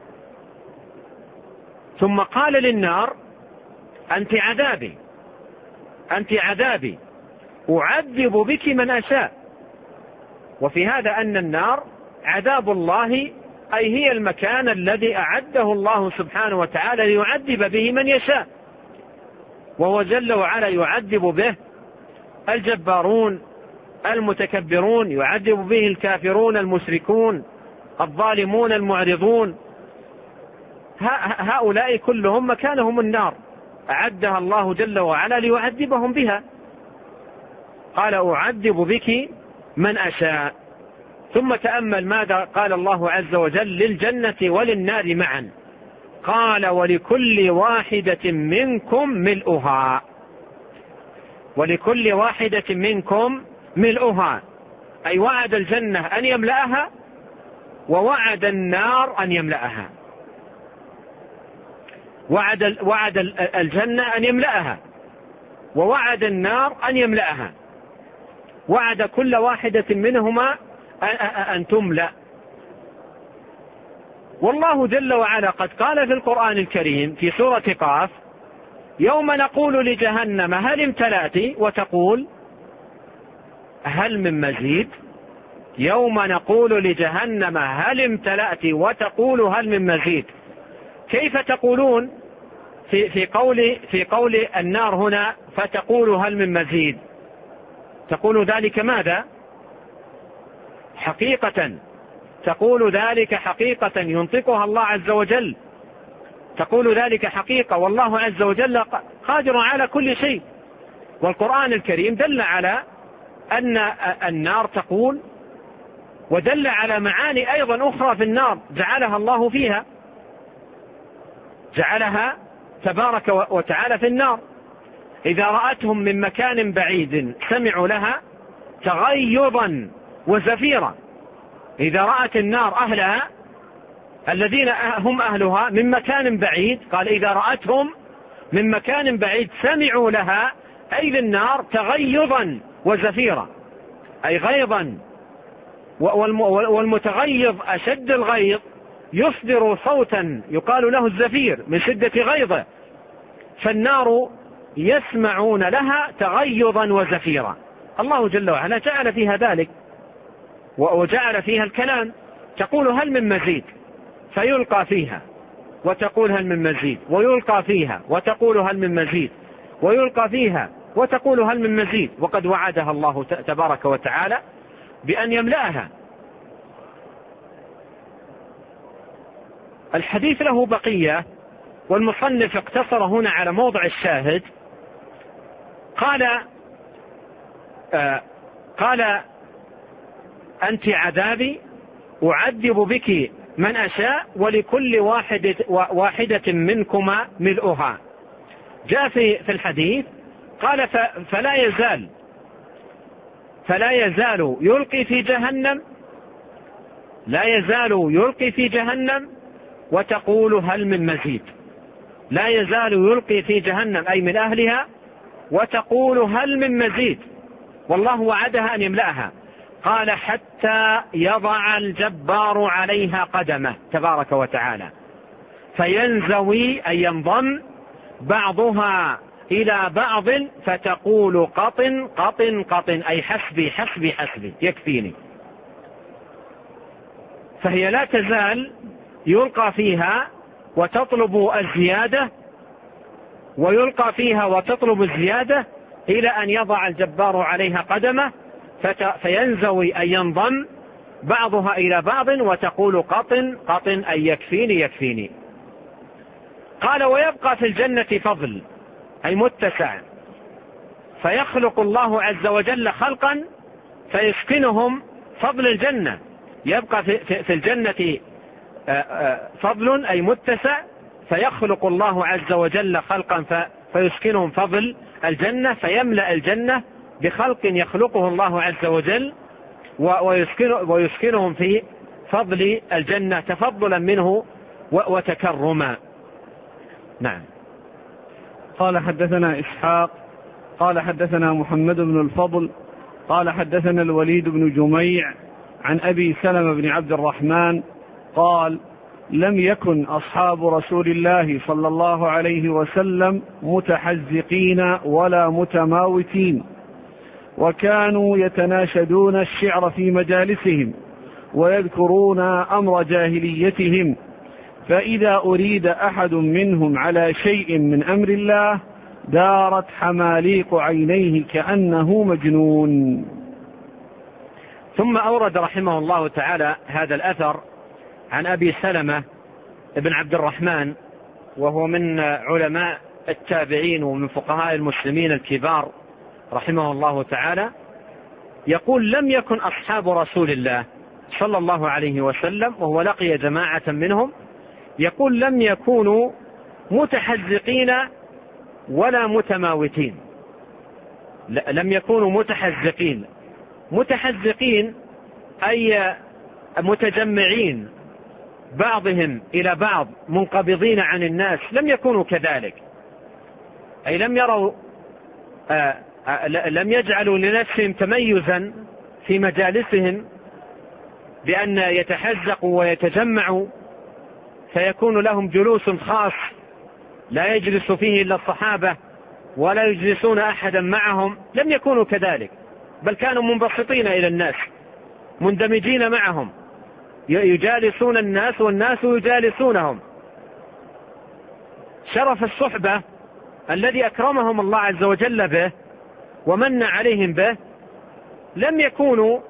ثم قال للنار أنت عذابي أعذب بك من أشاء. وفي هذا أن النار عذاب الله، أي هي المكان الذي أعده الله سبحانه وتعالى ليعذب به من يشاء، وهو جل وعلا يعذب به الجبارون المتكبرون، يعذب به الكافرون المشركون الظالمون المعرضون. هؤلاء كلهم مكانهم النار، أعدها الله جل وعلا ليعذبهم بها. قال أعذب بك من أشاء. ثم تأمل ماذا قال الله عز وجل للجنة وللنار معا. قال ولكل واحدة منكم ملؤها. ولكل واحدة منكم ملؤها، أي وعد الجنة أن يملأها، ووعد النار أن يملأها. وعد الجنة أن يملأها، ووعد النار أن يملأها. وعد كل واحدة منهما أن تملأ. والله جل وعلا قد قال في القرآن الكريم في سورة قاف: يوم نقول لجهنم هل امتلأت وتقول هل من مزيد. يوم نقول لجهنم هل امتلأت وتقول هل من مزيد. كيف تقولون في قول النار هنا فتقول هل من مزيد؟ تقول ذلك ماذا؟ حقيقة، تقول ذلك حقيقة ينطقها الله عز وجل، تقول ذلك حقيقة، والله عز وجل قادر على كل شيء. والقرآن الكريم دل على أن النار تقول، ودل على معاني أيضا أخرى في النار جعلها الله فيها، جعلها تبارك وتعالى في النار. إذا رأتهم من مكان بعيد سمعوا لها تغيظا وزفيرا. إذا رأت النار أهلها الذين هم أهلها من مكان بعيد، قال إذا رأتهم من مكان بعيد سمعوا لها، أي للنار، تغيظا وزفيرا، أي غيظا. والمتغيظ أشد الغيظ يصدر صوتا يقال له الزفير من شدة غيظه، فالنار يسمعون لها تغيظا وزفيرا. الله جل وعلا جعل فيها ذلك، وجعل فيها الكلام. تقول هل من مزيد، فيلقى فيها وتقول هل من مزيد، ويلقى فيها وتقول هل من مزيد، ويلقى فيها وتقول هل من مزيد. وقد وعدها الله تبارك وتعالى بأن يملأها. الحديث له بقية، والمصنف اقتصر هنا على موضع الشاهد. قال أنت عذابي أعذب بك من أشاء ولكل واحدة منكما ملؤها. جاء في الحديث قال فلا يزال يلقي في جهنم، لا يزال يلقي في جهنم وتقول هل من مزيد. لا يزال يلقي في جهنم أي من أهلها وتقول هل من مزيد، والله وعدها أن يملأها. قال حتى يضع الجبار عليها قدمه تبارك وتعالى، فينزوي أي ينضم بعضها إلى بعض فتقول قطن قطن قطن، أي حسبي حسبي حسبي يكفيني. فهي لا تزال يلقى فيها وتطلب الزيادة، ويلقى فيها وتطلب الزيادة إلى أن يضع الجبار عليها قدمه فينزوي أي ينضم بعضها إلى بعض وتقول قطن قطن، أي يكفيني يكفيني. قال ويبقى في الجنة فضل أي متسع، فيخلق الله عز وجل خلقا فيسكنهم فضل الجنة. يبقى في الجنة فضل أي متسع، فيخلق الله عز وجل خلقا فيسكنهم فضل الجنة، فيملأ الجنة بخلق يخلقه الله عز وجل ويسكنهم في فضل الجنة تفضلا منه وتكرما. نعم. قال حدثنا إسحاق قال حدثنا محمد بن الفضل قال حدثنا الوليد بن جميع عن أبي سلمة بن عبد الرحمن قال لم يكن أصحاب رسول الله صلى الله عليه وسلم متحزقين ولا متماوتين، وكانوا يتناشدون الشعر في مجالسهم ويذكرون أمر جاهليتهم، فإذا أريد أحد منهم على شيء من أمر الله دارت حماليق عينيه كأنه مجنون. ثم أورد رحمه الله تعالى هذا الأثر عن أبي سلمة بن عبد الرحمن، وهو من علماء التابعين ومن فقهاء المسلمين الكبار رحمه الله تعالى، يقول: لم يكن أصحاب رسول الله صلى الله عليه وسلم، وهو لقي جماعة منهم، يقول: لم يكونوا متحزقين ولا متماوتين. لم يكونوا متحزقين. متحزقين أي متجمعين بعضهم إلى بعض منقبضين عن الناس، لم يكونوا كذلك، أي لم يروا لم يجعلوا لنفسهم تميزا في مجالسهم بأن يتحزقوا ويتجمعوا فيكون لهم جلوس خاص لا يجلس فيه إلا الصحابة ولا يجلسون أحدا معهم. لم يكونوا كذلك، بل كانوا منبسطين إلى الناس مندمجين معهم، يجالسون الناس والناس يجالسونهم. شرف الصحبة الذي أكرمهم الله عز وجل به ومن عليهم به لم يكونوا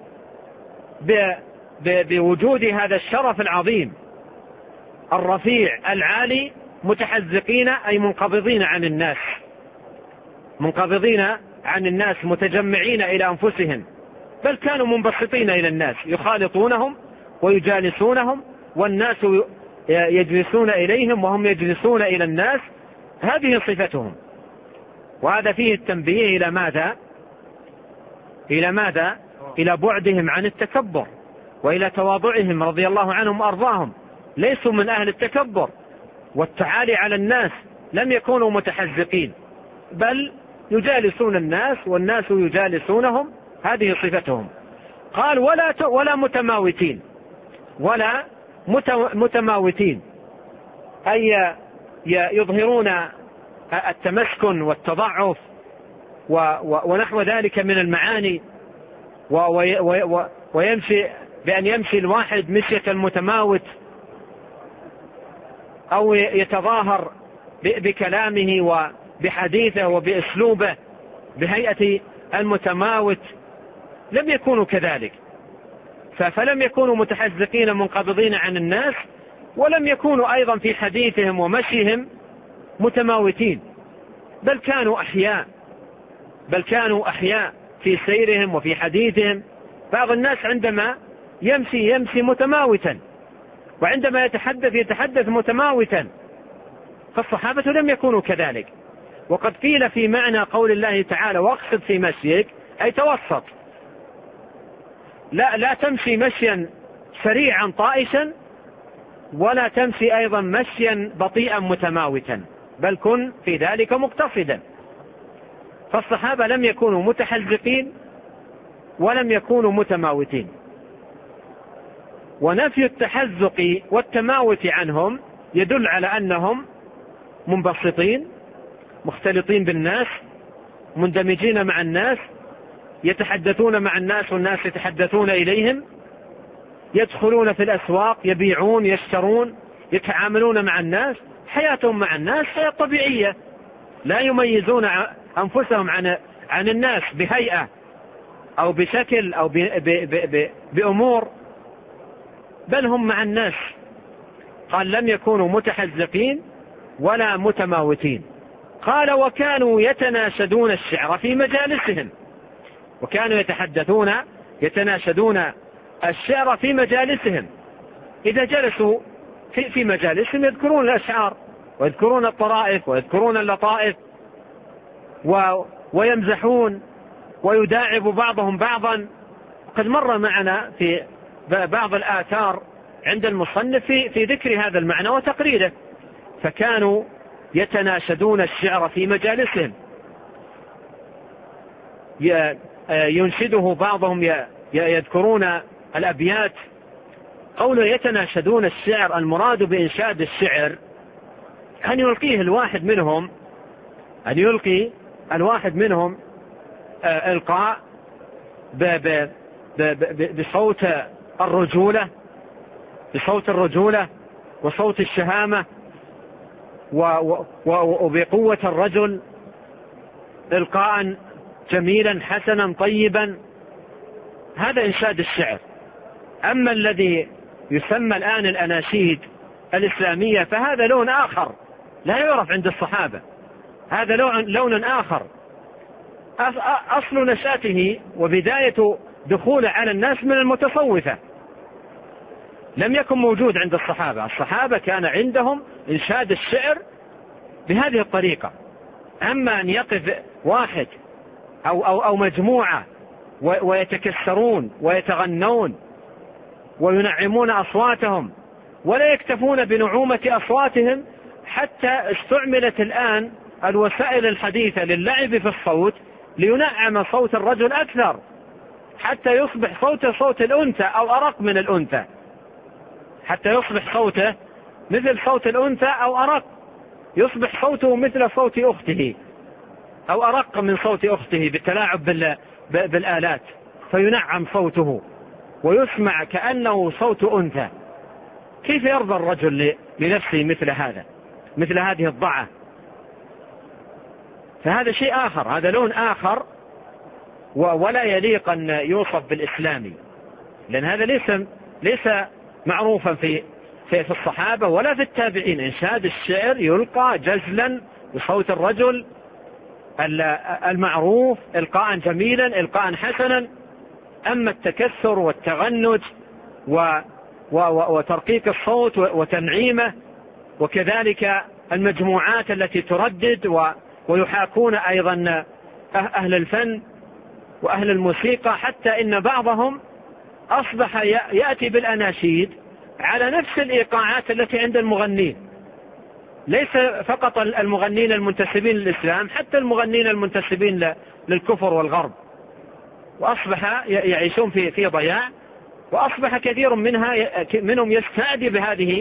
بوجود هذا الشرف العظيم الرفيع العالي متحزقين، أي منقبضين عن الناس، منقبضين عن الناس متجمعين إلى أنفسهم، بل كانوا منبسطين إلى الناس يخالطونهم ويجالسونهم، والناس يجلسون إليهم وهم يجلسون إلى الناس. هذه صفتهم، وهذا فيه التنبيه إلى ماذا؟ إلى بعدهم عن التكبر وإلى تواضعهم رضي الله عنهم وأرضاهم. ليسوا من أهل التكبر والتعالي على الناس، لم يكونوا متحزقين، بل يجالسون الناس والناس يجالسونهم. هذه صفتهم. قال: ولا متماوتين، ولا متماوتين أي يظهرون التمسكن والتضعف ونحو ذلك من المعاني، ويمشي بأن يمشي الواحد مشية المتماوت، أو يتظاهر بكلامه وبحديثه وبأسلوبه بهيئة المتماوت. لم يكونوا كذلك، فلم يكونوا متحزقين منقبضين عن الناس، ولم يكونوا أيضا في حديثهم ومشيهم متماوتين، بل كانوا أحياء في سيرهم وفي حديثهم. بعض الناس عندما يمشي متماوتا، وعندما يتحدث متماوتا، فالصحابة لم يكونوا كذلك. وقد قيل في معنى قول الله تعالى: واقصد في مشيك، أي توسط، لا تمشي مشيا سريعا طائشا، ولا تمشي أيضا مشيا بطيئا متماوتا، بل كن في ذلك مقتصدا. فالصحابة لم يكونوا متحزقين ولم يكونوا متماوتين. ونفي التحزق والتماوت عنهم يدل على أنهم منبسطين مختلطين بالناس مندمجين مع الناس، يتحدثون مع الناس والناس يتحدثون إليهم، يدخلون في الأسواق، يبيعون يشترون، يتعاملون مع الناس، حياتهم مع الناس حياة طبيعية، لا يميزون أنفسهم عن الناس بهيئة أو بشكل أو بأمور، بل هم مع الناس. قال: لم يكونوا متحزقين ولا متماوتين. قال: وكانوا يتناشدون الشعر في مجالسهم، وكانوا يتناشدون الشعر في مجالسهم. إذا جلسوا في مجالسهم يذكرون الأشعار ويذكرون الطرائف ويذكرون اللطائف ويمزحون ويداعب بعضهم بعضا. قد مر معنا في بعض الآثار عند المصنف في ذكر هذا المعنى وتقريره. فكانوا يتناشدون الشعر في مجالسهم، ينشده بعضهم، يذكرون الأبيات. قوله يتناشدون الشعر، المراد بإنشاد الشعر أن يلقي الواحد منهم إلقاء بصوت الرجولة، بصوت الرجولة وصوت الشهامة وبقوة الرجل، إلقاء جميلا حسنا طيبا، هذا إنشاد الشعر. أما الذي يسمى الآن الأناشيد الإسلامية فهذا لون آخر لا يعرف عند الصحابة، هذا لون آخر أصل نشأته وبداية دخوله على الناس من المتصوفة، لم يكن موجود عند الصحابة. الصحابة كان عندهم إنشاد الشعر بهذه الطريقة. أما أن يقف واحد أو مجموعة ويتكسرون ويتغنون وينعمون أصواتهم ولا يكتفون بنعومة أصواتهم، حتى استعملت الآن الوسائل الحديثة للعب في الصوت لينعم صوت الرجل أكثر، حتى يصبح صوته صوت الأنثى أو أرق من الأنثى، حتى يصبح صوته مثل صوت الأنثى أو أرق، يصبح صوته مثل صوت أخته أو أرق من صوت أخته بالتلاعب بالآلات، فينعم صوته ويسمع كأنه صوت أنثى. كيف يرضى الرجل لنفسه مثل هذا، مثل هذه الضعة؟ فهذا شيء آخر، هذا لون آخر ولا يليق أن يوصف بالإسلامي، لأن هذا ليس معروفا في الصحابة ولا في التابعين. إنشاد الشعر يلقى جزلا بصوت الرجل المعروف، إلقاء جميلا، إلقاء حسنا. أما التكسر والتغنج وترقيق الصوت وتنعيمه، وكذلك المجموعات التي تردد ويحاكون أيضا أهل الفن وأهل الموسيقى، حتى إن بعضهم أصبح يأتي بالأناشيد على نفس الإيقاعات التي عند المغنين، ليس فقط المغنين المنتسبين للإسلام، حتى المغنين المنتسبين للكفر والغرب، وأصبح يعيشون في ضياع، وأصبح كثير منهم يستعدي بهذه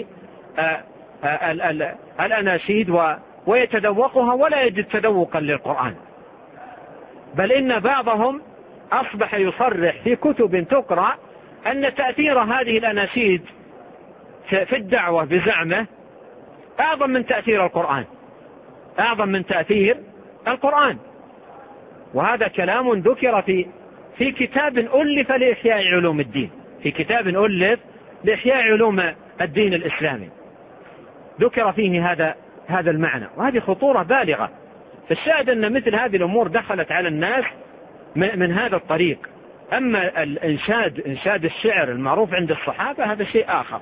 الأناشيد ويتذوقها ولا يجد تذوقا للقرآن. بل إن بعضهم أصبح يصرح في كتب تقرأ أن تأثير هذه الأناشيد في الدعوة بزعمه أعظم من تأثير القرآن، أعظم من تأثير القرآن. وهذا كلام ذكر في كتاب ألف لإحياء علوم الدين، في كتاب ألف لإحياء علوم الدين الإسلامي ذكر فيه هذا المعنى، وهذه خطورة بالغة. فالشاهد أن مثل هذه الأمور دخلت على الناس من هذا الطريق. أما إنشاد الشعر المعروف عند الصحابة هذا شيء آخر.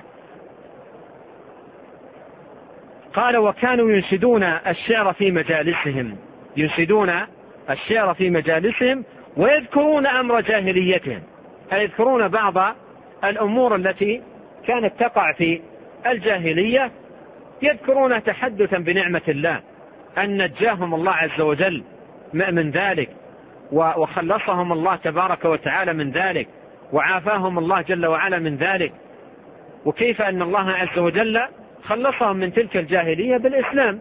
قال: وكانوا ينشدون الشعر في مجالسهم، ينشدون الشعر في مجالسهم ويذكرون أمر جاهليتهم، أي يذكرون بعض الأمور التي كانت تقع في الجاهلية، يذكرون تحدثا بنعمة الله، أن نجاهم الله عز وجل من ذلك، وخلصهم الله تبارك وتعالى من ذلك، وعافاهم الله جل وعلا من ذلك، وكيف أن الله عز وجل خلصهم من تلك الجاهلية بالإسلام.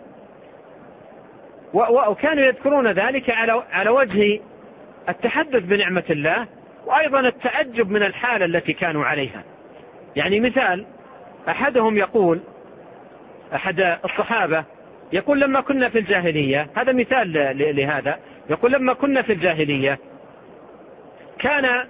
وكانوا يذكرون ذلك على وجه التحدث بنعمة الله، وأيضا التعجب من الحالة التي كانوا عليها. يعني مثال، أحدهم يقول، أحد الصحابة يقول: لما كنا في الجاهلية، هذا مثال لهذا، يقول: لما كنا في الجاهلية كان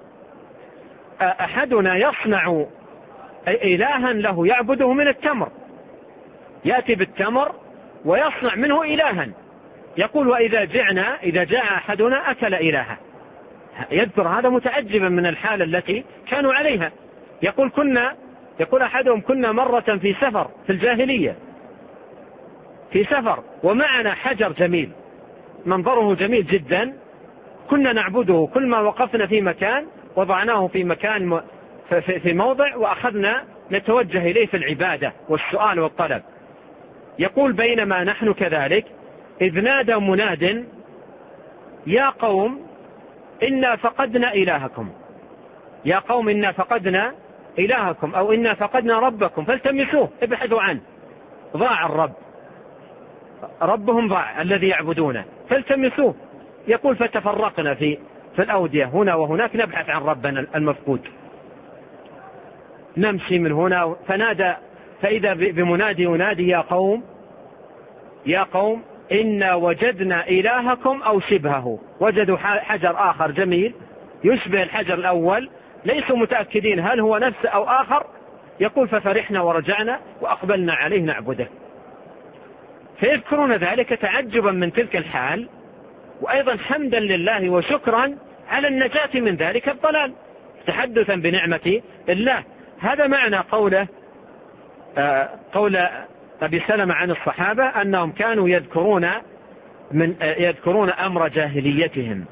أحدنا يصنع إلها له يعبده من التمر، يأتي بالتمر ويصنع منه إلها، يقول: وإذا جاء أحدنا أكل إلها. يذكر هذا متعجبا من الحالة التي كانوا عليها. يقول أحدهم: كنا مرة في سفر في الجاهلية، في سفر ومعنا حجر جميل منظره جميل جدا، كنا نعبده، كل ما وقفنا في مكان وضعناه في مكان في موضع وأخذنا نتوجه إليه في العبادة والسؤال والطلب. يقول: بينما نحن كذلك إذ نادى مناد: يا قوم إنا فقدنا إلهكم، يا قوم إنا فقدنا إلهكم، أو إنا فقدنا ربكم فالتمسوه، ابحثوا عنه، ضاع الرب، ربهم ضاع الذي يعبدونه، فالتمسوه. يقول: فتفرقنا في الأودية هنا وهناك نبحث عن ربنا المفقود، نمشي من هنا فنادى، فإذا بمنادي ينادي يا قوم إنا وجدنا إلهكم أو شبهه. وجدوا حجر آخر جميل يشبه الحجر الأول، ليسوا متأكدين هل هو نفسه أو آخر. يقول ففرحنا ورجعنا وأقبلنا عليه نعبده. فيذكرون ذلك تعجبا من تلك الحال، وأيضا حمدا لله وشكرا على النجاة من ذلك الضلال، تحدثا بنعمة الله. هذا معنى قول أبي سلمة عن الصحابة أنهم كانوا يذكرون أمر جاهليتهم.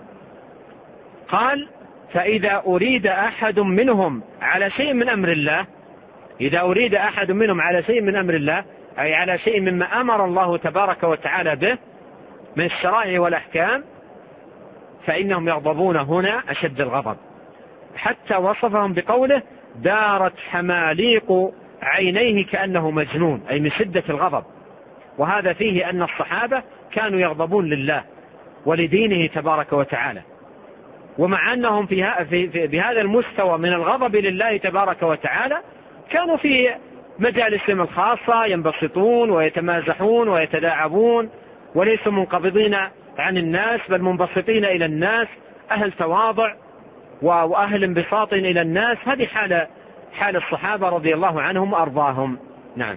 قال فإذا أريد أحد منهم على شيء من أمر الله، إذا أريد أحد منهم على شيء من أمر الله أي على شيء مما أمر الله تبارك وتعالى به من الشرائع والأحكام، فإنهم يغضبون هنا أشد الغضب، حتى وصفهم بقوله دارت حماليق عينيه كأنه مجنون، أي من شدة الغضب. وهذا فيه أن الصحابة كانوا يغضبون لله ولدينه تبارك وتعالى، ومع أنهم بهذا المستوى من الغضب لله تبارك وتعالى كانوا في مجالسهم الخاصة ينبسطون ويتمازحون ويتداعبون، وليسوا منقبضين عن الناس بل منبسطين إلى الناس، أهل تواضع وأهل انبساط إلى الناس. هذه حال الصحابة رضي الله عنهم وأرضاهم. نعم.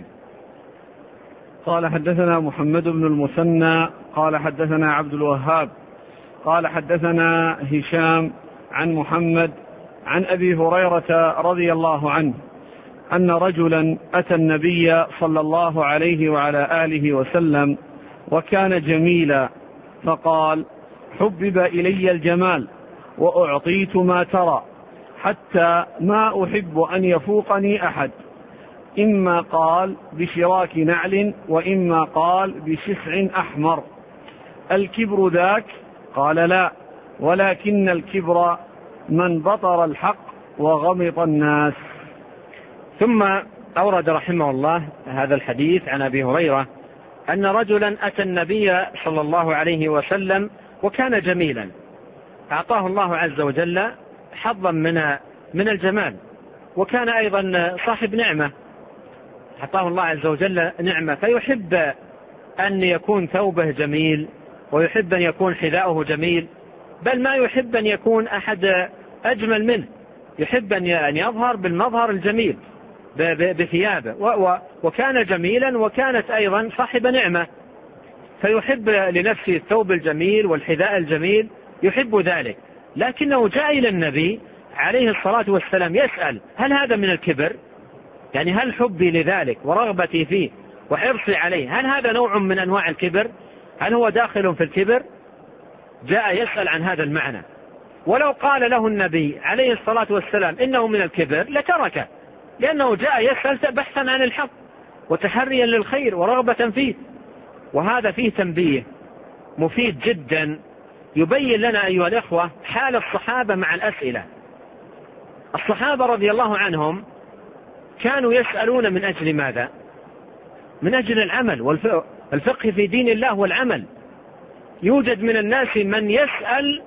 قال حدثنا محمد بن المثنى قال حدثنا عبد الوهاب قال حدثنا هشام عن محمد عن أبي هريرة رضي الله عنه أن رجلا أتى النبي صلى الله عليه وعلى آله وسلم وكان جميلا، فقال حبب إلي الجمال وأعطيت ما ترى، حتى ما أحب أن يفوقني أحد، إما قال بشراك نعل وإما قال بشسع أحمر، الكبر ذاك؟ قال لا، ولكن الكبر من بطر الحق وغمط الناس. ثم أورد رحمه الله هذا الحديث عن أبي هريرة أن رجلا أتى النبي صلى الله عليه وسلم وكان جميلا، أعطاه الله عز وجل حظا من الجمال، وكان أيضا صاحب نعمة، أعطاه الله عز وجل نعمة، فيحب أن يكون ثوبه جميل ويحب أن يكون حذاؤه جميل، بل ما يحب أن يكون أحد أجمل منه، يحب أن يظهر بالمظهر الجميل بثيابه، وكان جميلا وكانت أيضا صاحب نعمة، فيحب لنفسه الثوب الجميل والحذاء الجميل، يحب ذلك. لكنه جاء إلى النبي عليه الصلاة والسلام يسأل هل هذا من الكبر؟ يعني هل حبي لذلك ورغبتي فيه وحرصي عليه هل هذا نوع من أنواع الكبر؟ هل هو داخل في الكبر؟ جاء يسأل عن هذا المعنى. ولو قال له النبي عليه الصلاة والسلام إنه من الكبر لتركه، لأنه جاء يسأل بحثا عن الحق وتحريا للخير ورغبة فيه. وهذا فيه تنبيه مفيد جدا يبين لنا أيها الإخوة حال الصحابة مع الأسئلة. الصحابة رضي الله عنهم كانوا يسألون من أجل ماذا؟ من أجل العمل والفقه في دين الله والعمل. يوجد من الناس من يسأل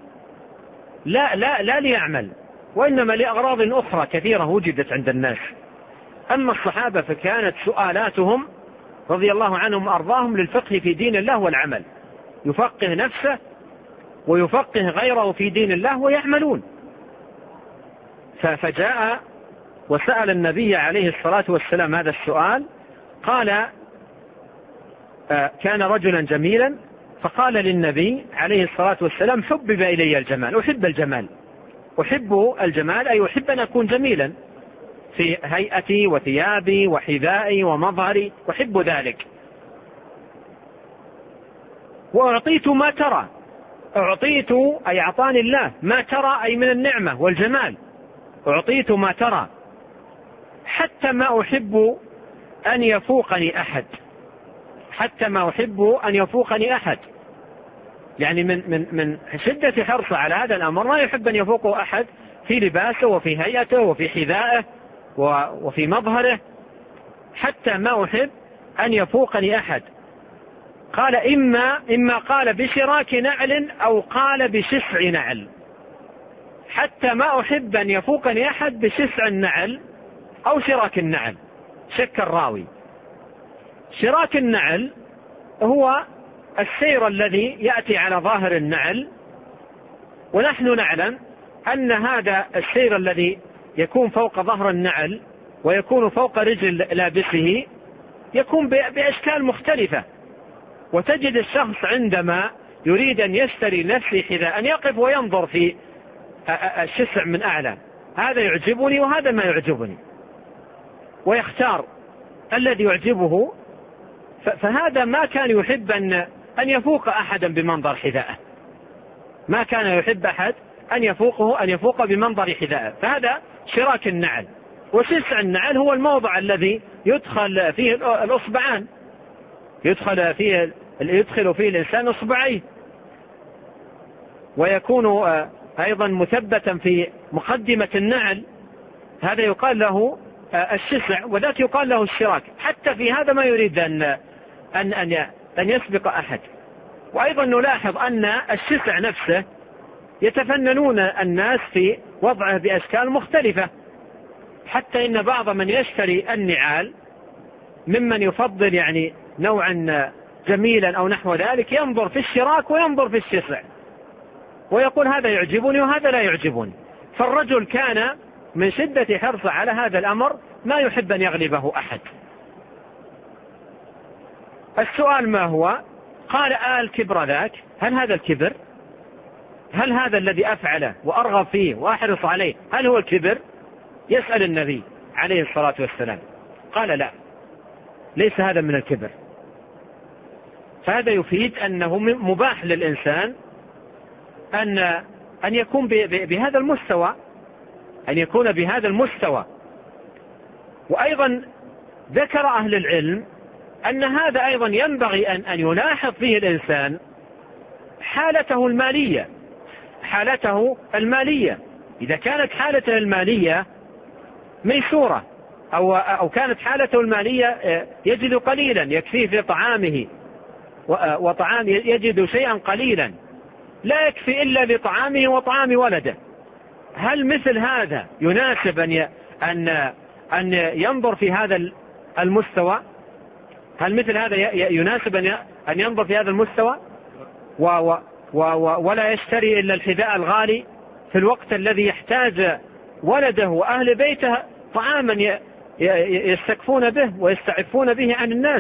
لا ليعمل، وإنما لأغراض أخرى كثيرة وجدت عند الناس. أما الصحابة فكانت سؤالاتهم رضي الله عنهم وأرضاهم للفقه في دين الله والعمل، يفقه نفسه ويفقه غيره في دين الله ويعملون. فجاء وسأل النبي عليه الصلاة والسلام هذا السؤال، قال كان رجلا جميلا، فقال للنبي عليه الصلاة والسلام حبب إلي الجمال، أحب الجمال، أحب الجمال أي أحب أن أكون جميلا في هيئتي وثيابي وحذائي ومظهري، أحب ذلك. وأعطيت ما ترى، أعطيت أي أعطاني الله ما ترى أي من النعمة والجمال، أعطيت ما ترى حتى ما أحب أن يفوقني أحد، حتى ما أحب أن يفوقني أحد، يعني من شدة حرصه على هذا الأمر ما يحب أن يفوقه أحد في لباسه وفي هيئته وفي حذائه وفي مظهره، حتى ما أحب أن يفوقني أحد. قال إما قال بشراك نعل أو قال بشسع نعل، حتى ما أحب أن يفوقني أحد بشسع النعل أو شراك النعل. شك الراوي. شراك النعل هو السير الذي يأتي على ظاهر النعل، ونحن نعلم أن هذا السير الذي يكون فوق ظهر النعل ويكون فوق رجل لابسه يكون بأشكال مختلفة، وتجد الشخص عندما يريد أن يشتري نفسه حذاء يقف وينظر في الشسع من أعلى، هذا يعجبني وهذا ما يعجبني، ويختار الذي يعجبه. فهذا ما كان يحب أن يفوق أحدا بمنظر حذاءه، ما كان يحب أحد أن يفوق بمنظر حذاءه. فهذا شراك النعل. وشسع النعل هو الموضع الذي يدخل فيه الأصبعان، يدخل فيه الإنسان أصبعيه، ويكون أيضا مثبتا في مقدمة النعل، هذا يقال له الشسع، وذاك يقال له الشراك. حتى في هذا ما يريد أن يسبق أحد. وأيضا نلاحظ أن الشسع نفسه يتفننون الناس في وضعه بأشكال مختلفة، حتى إن بعض من يشتري النعال ممن يفضل يعني نوعا جميلا أو نحو ذلك ينظر في الشراك وينظر في الشسع ويقول هذا يعجبني وهذا لا يعجبني. فالرجل كان من شدة حرصه على هذا الأمر ما يحب أن يغلبه أحد. السؤال ما هو؟ قال الكبر ذاك، هل هذا الكبر؟ هل هذا الذي أفعله وأرغب فيه وأحرص عليه هل هو الكبر؟ يسأل النبي عليه الصلاة والسلام. قال لا، ليس هذا من الكبر. فهذا يفيد أنه مباح للإنسان أن يكون بهذا المستوى، أن يكون بهذا المستوى. وأيضا ذكر أهل العلم أن هذا أيضا ينبغي أن يلاحظ فيه الإنسان حالته المالية. إذا كانت حالته المالية ميسورة أو كانت حالته المالية يجد قليلا يكفيه في طعامه وطعام يجد شيئا قليلا لا يكفي إلا لطعامه وطعام ولده، هل مثل هذا يناسب أن ينظر في هذا المستوى؟ هل مثل هذا يناسب أن ينظر في هذا المستوى ولا يشتري إلا الحذاء الغالي في الوقت الذي يحتاج ولده وأهل بيته طعاما يستكفون به ويستعفون به عن الناس؟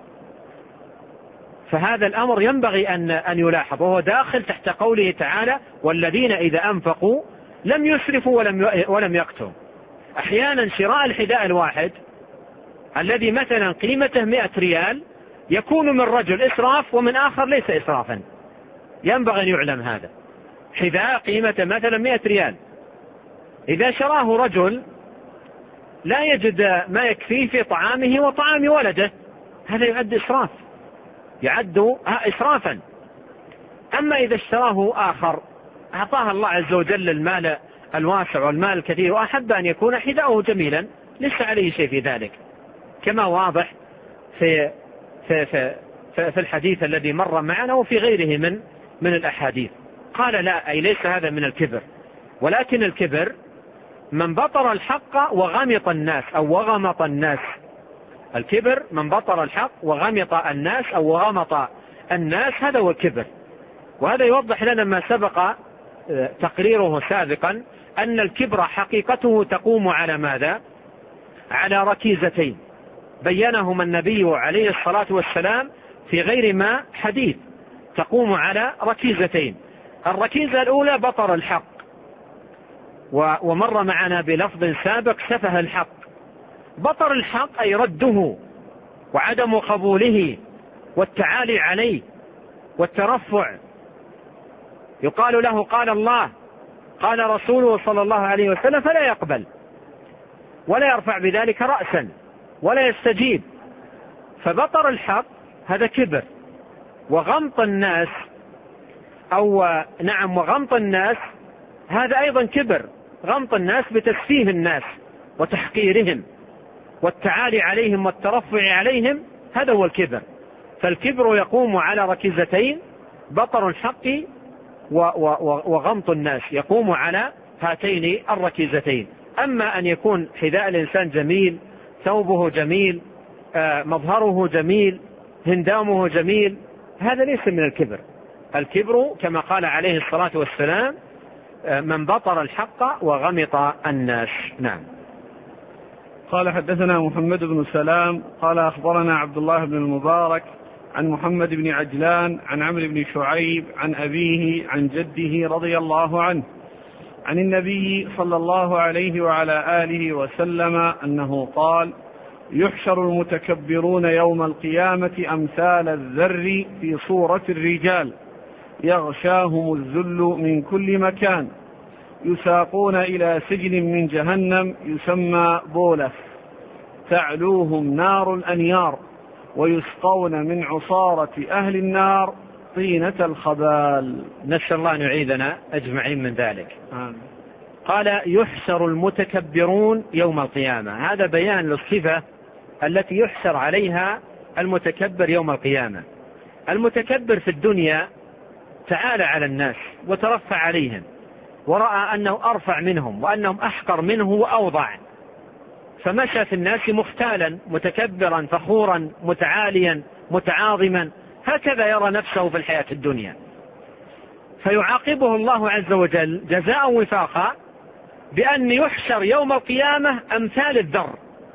فهذا الأمر ينبغي أن يلاحظ، وهو داخل تحت قوله تعالى والذين إذا أنفقوا لم يسرفوا ولم يقتروا. أحيانا شراء الحذاء الواحد الذي مثلا قيمته 100 ريال يكون من رجل إسراف ومن آخر ليس إسرافا، ينبغي أن يعلم هذا. حذاء قيمته مثلا 100 ريال إذا شراه رجل لا يجد ما يكفيه في طعامه وطعام ولده، هذا يعد إسرافا. أما إذا اشتراه آخر أعطاه الله عز وجل المال الواسع والمال الكثير وأحب أن يكون حذاؤه جميلا ليس عليه شيء في ذلك، كما واضح في الحديث الذي مر معنا وفي غيره من الأحاديث. قال لا، أي ليس هذا من الكبر، ولكن الكبر من بطر الحق وغمط الناس أو وغمط الناس. الكبر من بطر الحق وغمط الناس أو وغمط الناس، هذا هو الكبر. وهذا يوضح لنا ما سبق تقريره سابقا أن الكبر حقيقته تقوم على ماذا؟ على ركيزتين بينهما النبي عليه الصلاة والسلام في غير ما حديث، تقوم على ركيزتين. الركيزة الأولى بطر الحق، ومر معنا بلفظ سابق سفه الحق. بطر الحق أي رده وعدم قبوله والتعالي عليه والترفع. يقال له قال الله قال رسوله صلى الله عليه وسلم فلا يقبل ولا يرفع بذلك رأسا ولا يستجيب. فبطر الحق هذا كبر. وغمط الناس وغمط الناس هذا أيضا كبر. غمط الناس بتسفيه الناس وتحقيرهم والتعالي عليهم والترفع عليهم، هذا هو الكبر. فالكبر يقوم على ركيزتين، بطر الحق وغمط الناس، يقوم على هاتين الركيزتين. أما أن يكون حذاء الإنسان جميل، ثوبه جميل، مظهره جميل، هندامه جميل، هذا ليس من الكبر. الكبر كما قال عليه الصلاة والسلام من بطر الحق وغمط الناس. نعم. قال حدثنا محمد بن سلام قال أخبرنا عبد الله بن المبارك عن محمد بن عجلان عن عمرو بن شعيب عن أبيه عن جده رضي الله عنه عن النبي صلى الله عليه وعلى آله وسلم أنه قال: يحشر المتكبرون يوم القيامة أمثال الذر في صورة الرجال، يغشاهم الذل من كل مكان، يساقون إلى سجن من جهنم يسمى بولس، تعلوهم نار الأنيار، ويسقون من عصارة أهل النار طينة الخبال. نسأل الله أن يعيذنا أجمعين من ذلك. قال: يحشر المتكبرون يوم القيامة، هذا بيان للصفة التي يحشر عليها المتكبر يوم القيامة. المتكبر في الدنيا تعالى على الناس وترفع عليهم، ورأى أنه أرفع منهم وأنهم أحقر منه وأوضع، فمشى في الناس مختالا متكبرا فخورا متعاليا متعاظما، هكذا يرى نفسه في الحياة الدنيا. فيعاقبه الله عز وجل جزاء وفاقا بأن يحشر يوم القيامة أمثال الذر،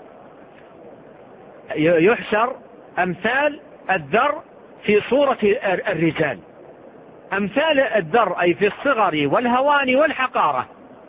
يحشر أمثال الذر في صورة الرجال. أمثال الذر أي في الصغر والهوان والحقارة،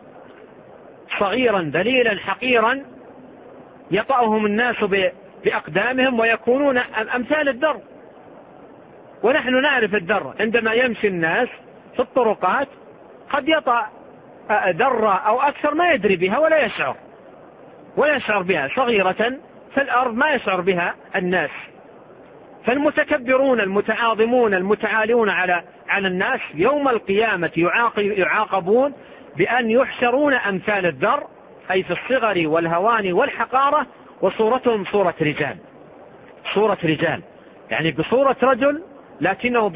صغيرا ذليلا حقيرا يطأهم الناس بأقدامهم ويكونون أمثال الذر. ونحن نعرف الذر عندما يمشي الناس في الطرقات قد يطأ ذرة أو أكثر ما يدري بها ولا يشعر بها، صغيرة في الأرض ما يشعر بها الناس. فالمتكبرون المتعاظمون المتعالون على الناس يوم القيامة يعاقبون بأن يحشرون أمثال الذر أي في الصغر والهوان والحقارة، وصورتهم صورة رجال، يعني بصورة رجل لكنه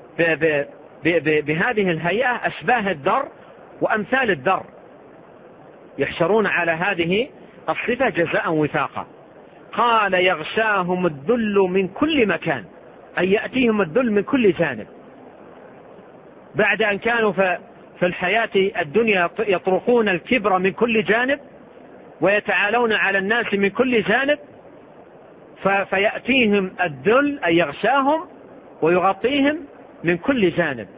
بهذه الهيئة أشباه الذر وأمثال الذر، يحشرون على هذه الصفة جزاء وفاقا. قال: يغشاهم الذل من كل مكان، أي يأتيهم الذل من كل جانب. بعد أن كانوا في الحياة الدنيا يطرقون الكبر من كل جانب ويتعالون على الناس من كل جانب، فيأتيهم الذل أي يغشاهم ويغطيهم من كل جانب.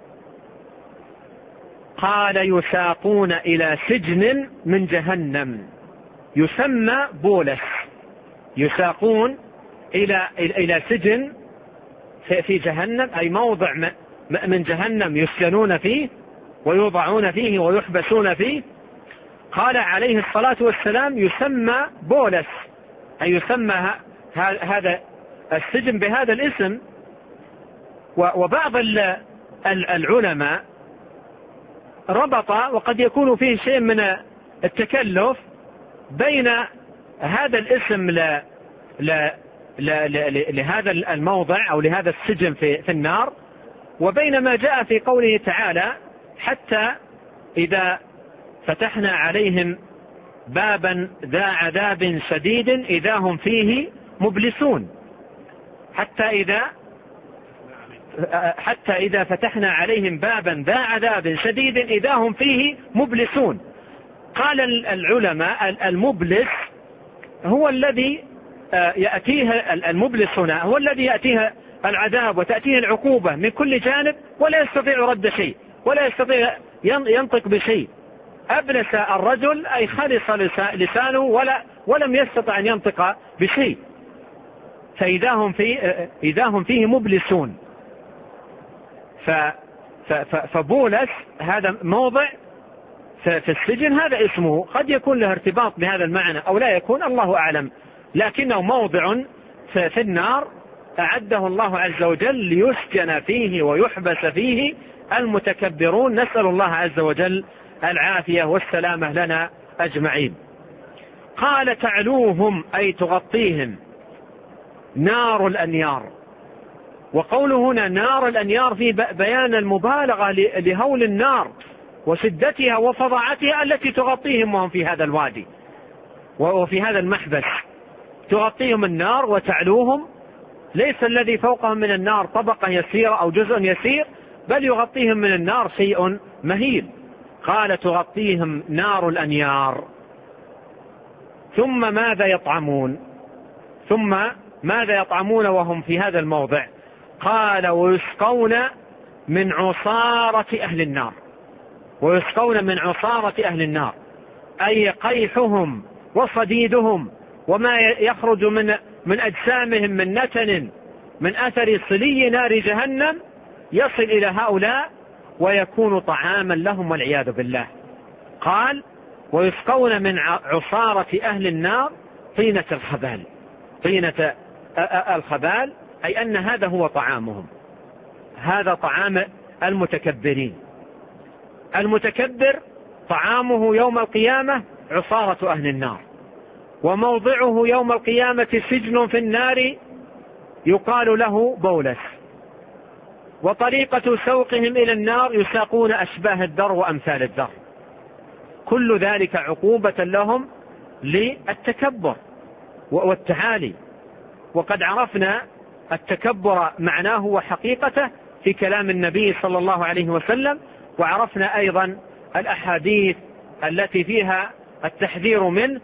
قال: يساقون إلى سجن من جهنم يسمى بولس، يساقون إلى سجن في جهنم أي موضع من جهنم يسجنون فيه ويوضعون فيه ويحبسون فيه. قال عليه الصلاة والسلام: يسمى بولس، أي يسمى هذا السجن بهذا الاسم. وبعض العلماء ربط، وقد يكون فيه شيء من التكلف، بين هذا الاسم لهذا الموضع أو لهذا السجن في النار، وبين ما جاء في قوله تعالى: حتى إذا فتحنا عليهم بابا ذا عذاب شديد إذا هم فيه مبلسون. حتى إذا فتحنا عليهم بابا ذا عذاب شديد إذا هم فيه مبلسون. قال العلماء: المبلس هو الذي يأتيه، المبلس هنا هو الذي يأتيه العذاب وتأتيه العقوبة من كل جانب ولا يستطيع رد شيء ولا يستطيع ينطق بشيء. أبلس الرجل أي خلص لسانه ولم يستطع أن ينطق بشيء، فإذا هم فيه مبلسون. فبولس هذا موضع في السجن، هذا اسمه، قد يكون له ارتباط بهذا المعنى أو لا يكون، الله أعلم، لكنه موضع في النار أعده الله عز وجل ليسجن فيه ويحبس فيه المتكبرون. نسأل الله عز وجل العافية والسلامة لنا أجمعين. قال: تعلوهم أي تغطيهم نار الأنيار. وقوله هنا نار الأنيار في بيان المبالغة لهول النار وشدتها وفظاعتها التي تغطيهم وهم في هذا الوادي وفي هذا المحبس. تغطيهم النار وتعلوهم، ليس الذي فوقهم من النار طبقة يسيرة أو جزء يسير، بل يغطيهم من النار شيء مهيل. قال تغطيهم نار الأنيار. ثم ماذا يطعمون وهم في هذا الموضع؟ قال ويسقون من عصارة أهل النار. ويسقون من عصارة أهل النار أي قيحهم وصديدهم وما يخرج من أجسامهم من نتن من أثر صلي نار جهنم يصل إلى هؤلاء ويكون طعاما لهم والعياذ بالله. قال ويسقون من عصارة أهل النار طينة الخبال. طينة الخبال أي أن هذا هو طعامهم، هذا طعام المتكبرين. المتكبر طعامه يوم القيامة عصارة أهل النار، وموضعه يوم القيامة سجن في النار يقال له بولس، وطريقة سوقهم إلى النار يساقون أشباه الدر وأمثال الدر. كل ذلك عقوبة لهم للتكبر والتعالي. وقد عرفنا التكبر معناه وحقيقته في كلام النبي صلى الله عليه وسلم، وعرفنا أيضا الأحاديث التي فيها التحذير منه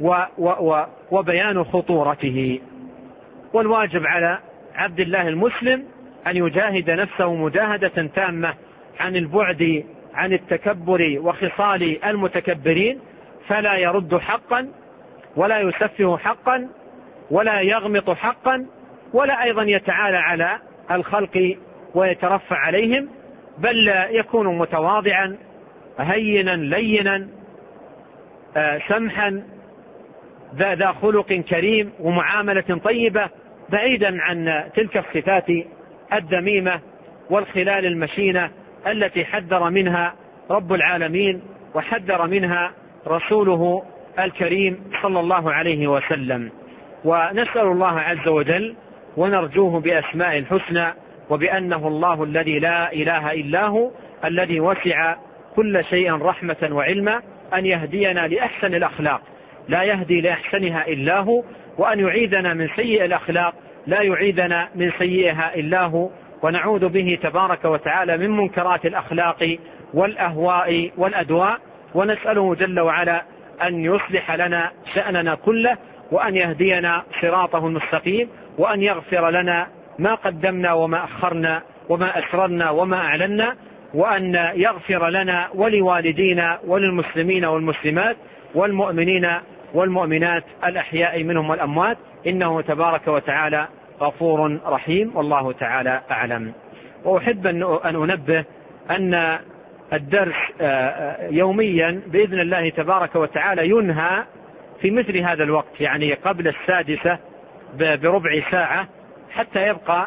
وبيان خطورته. والواجب على عبد الله المسلم أن يجاهد نفسه مجاهدة تامة عن البعد عن التكبر وخصال المتكبرين، فلا يرد حقا ولا يسفه حقا ولا يغمط حقا ولا أيضا يتعالى على الخلق ويترفع عليهم، بل يكون متواضعا هينا لينا سمحا ذا خلق كريم ومعاملة طيبة، بعيدا عن تلك الصفات الذميمة والخلال المشينة التي حذر منها رب العالمين وحذر منها رسوله الكريم صلى الله عليه وسلم. ونسأل الله عز وجل ونرجوه بأسماء الحسنى وبأنه الله الذي لا إله إلا هو الذي وسع كل شيء رحمة وعلما أن يهدينا لأحسن الأخلاق لا يهدي لأحسنها إلا هو، وأن يعيدنا من سيء الأخلاق لا يعيدنا من سيئها إلا هو، ونعوذ به تبارك وتعالى من منكرات الأخلاق والأهواء والأدواء. ونسأله جل وعلا أن يصلح لنا شأننا كله، وأن يهدينا صراطه المستقيم، وأن يغفر لنا ما قدمنا وما أخرنا وما أسررنا وما أعلنا، وأن يغفر لنا ولوالدينا وللمسلمين والمسلمات والمؤمنين والمؤمنات الأحياء منهم والأموات، إنه تبارك وتعالى غفور رحيم، والله تعالى أعلم. وأحب أن أنبه أن الدرس يوميا بإذن الله تبارك وتعالى ينهى في مثل هذا الوقت، يعني قبل 6 بربع ساعة، حتى يبقى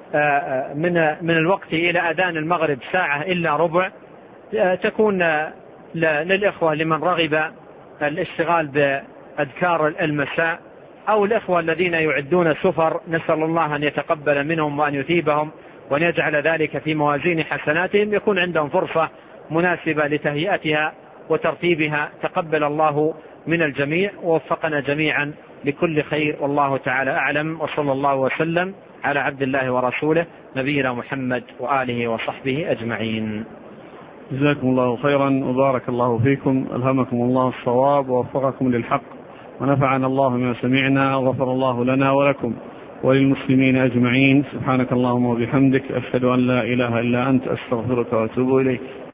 من الوقت إلى أذان المغرب 1 ساعة إلا ربع، تكون للإخوة لمن رغب الاشتغال بأذكار المساء، أو الإخوة الذين يعدون سفر، نسأل الله أن يتقبل منهم وأن يثيبهم وأن يجعل ذلك في موازين حسناتهم، يكون عندهم فرصة مناسبة لتهيئتها وترتيبها. تقبل الله من الجميع ووفقنا جميعا لكل خير، والله تعالى أعلم. وصلى الله وسلم على عبد الله ورسوله نبينا محمد وآله وصحبه أجمعين. جزاكم الله خيرا وبارك الله فيكم، ألهمكم الله الصواب ووفقكم للحق، ونفعنا الله بما سمعنا، وغفر الله لنا ولكم وللمسلمين أجمعين. سبحانك اللهم وبحمدك، أشهد أن لا إله إلا أنت، أستغفرك وأتوب إليك.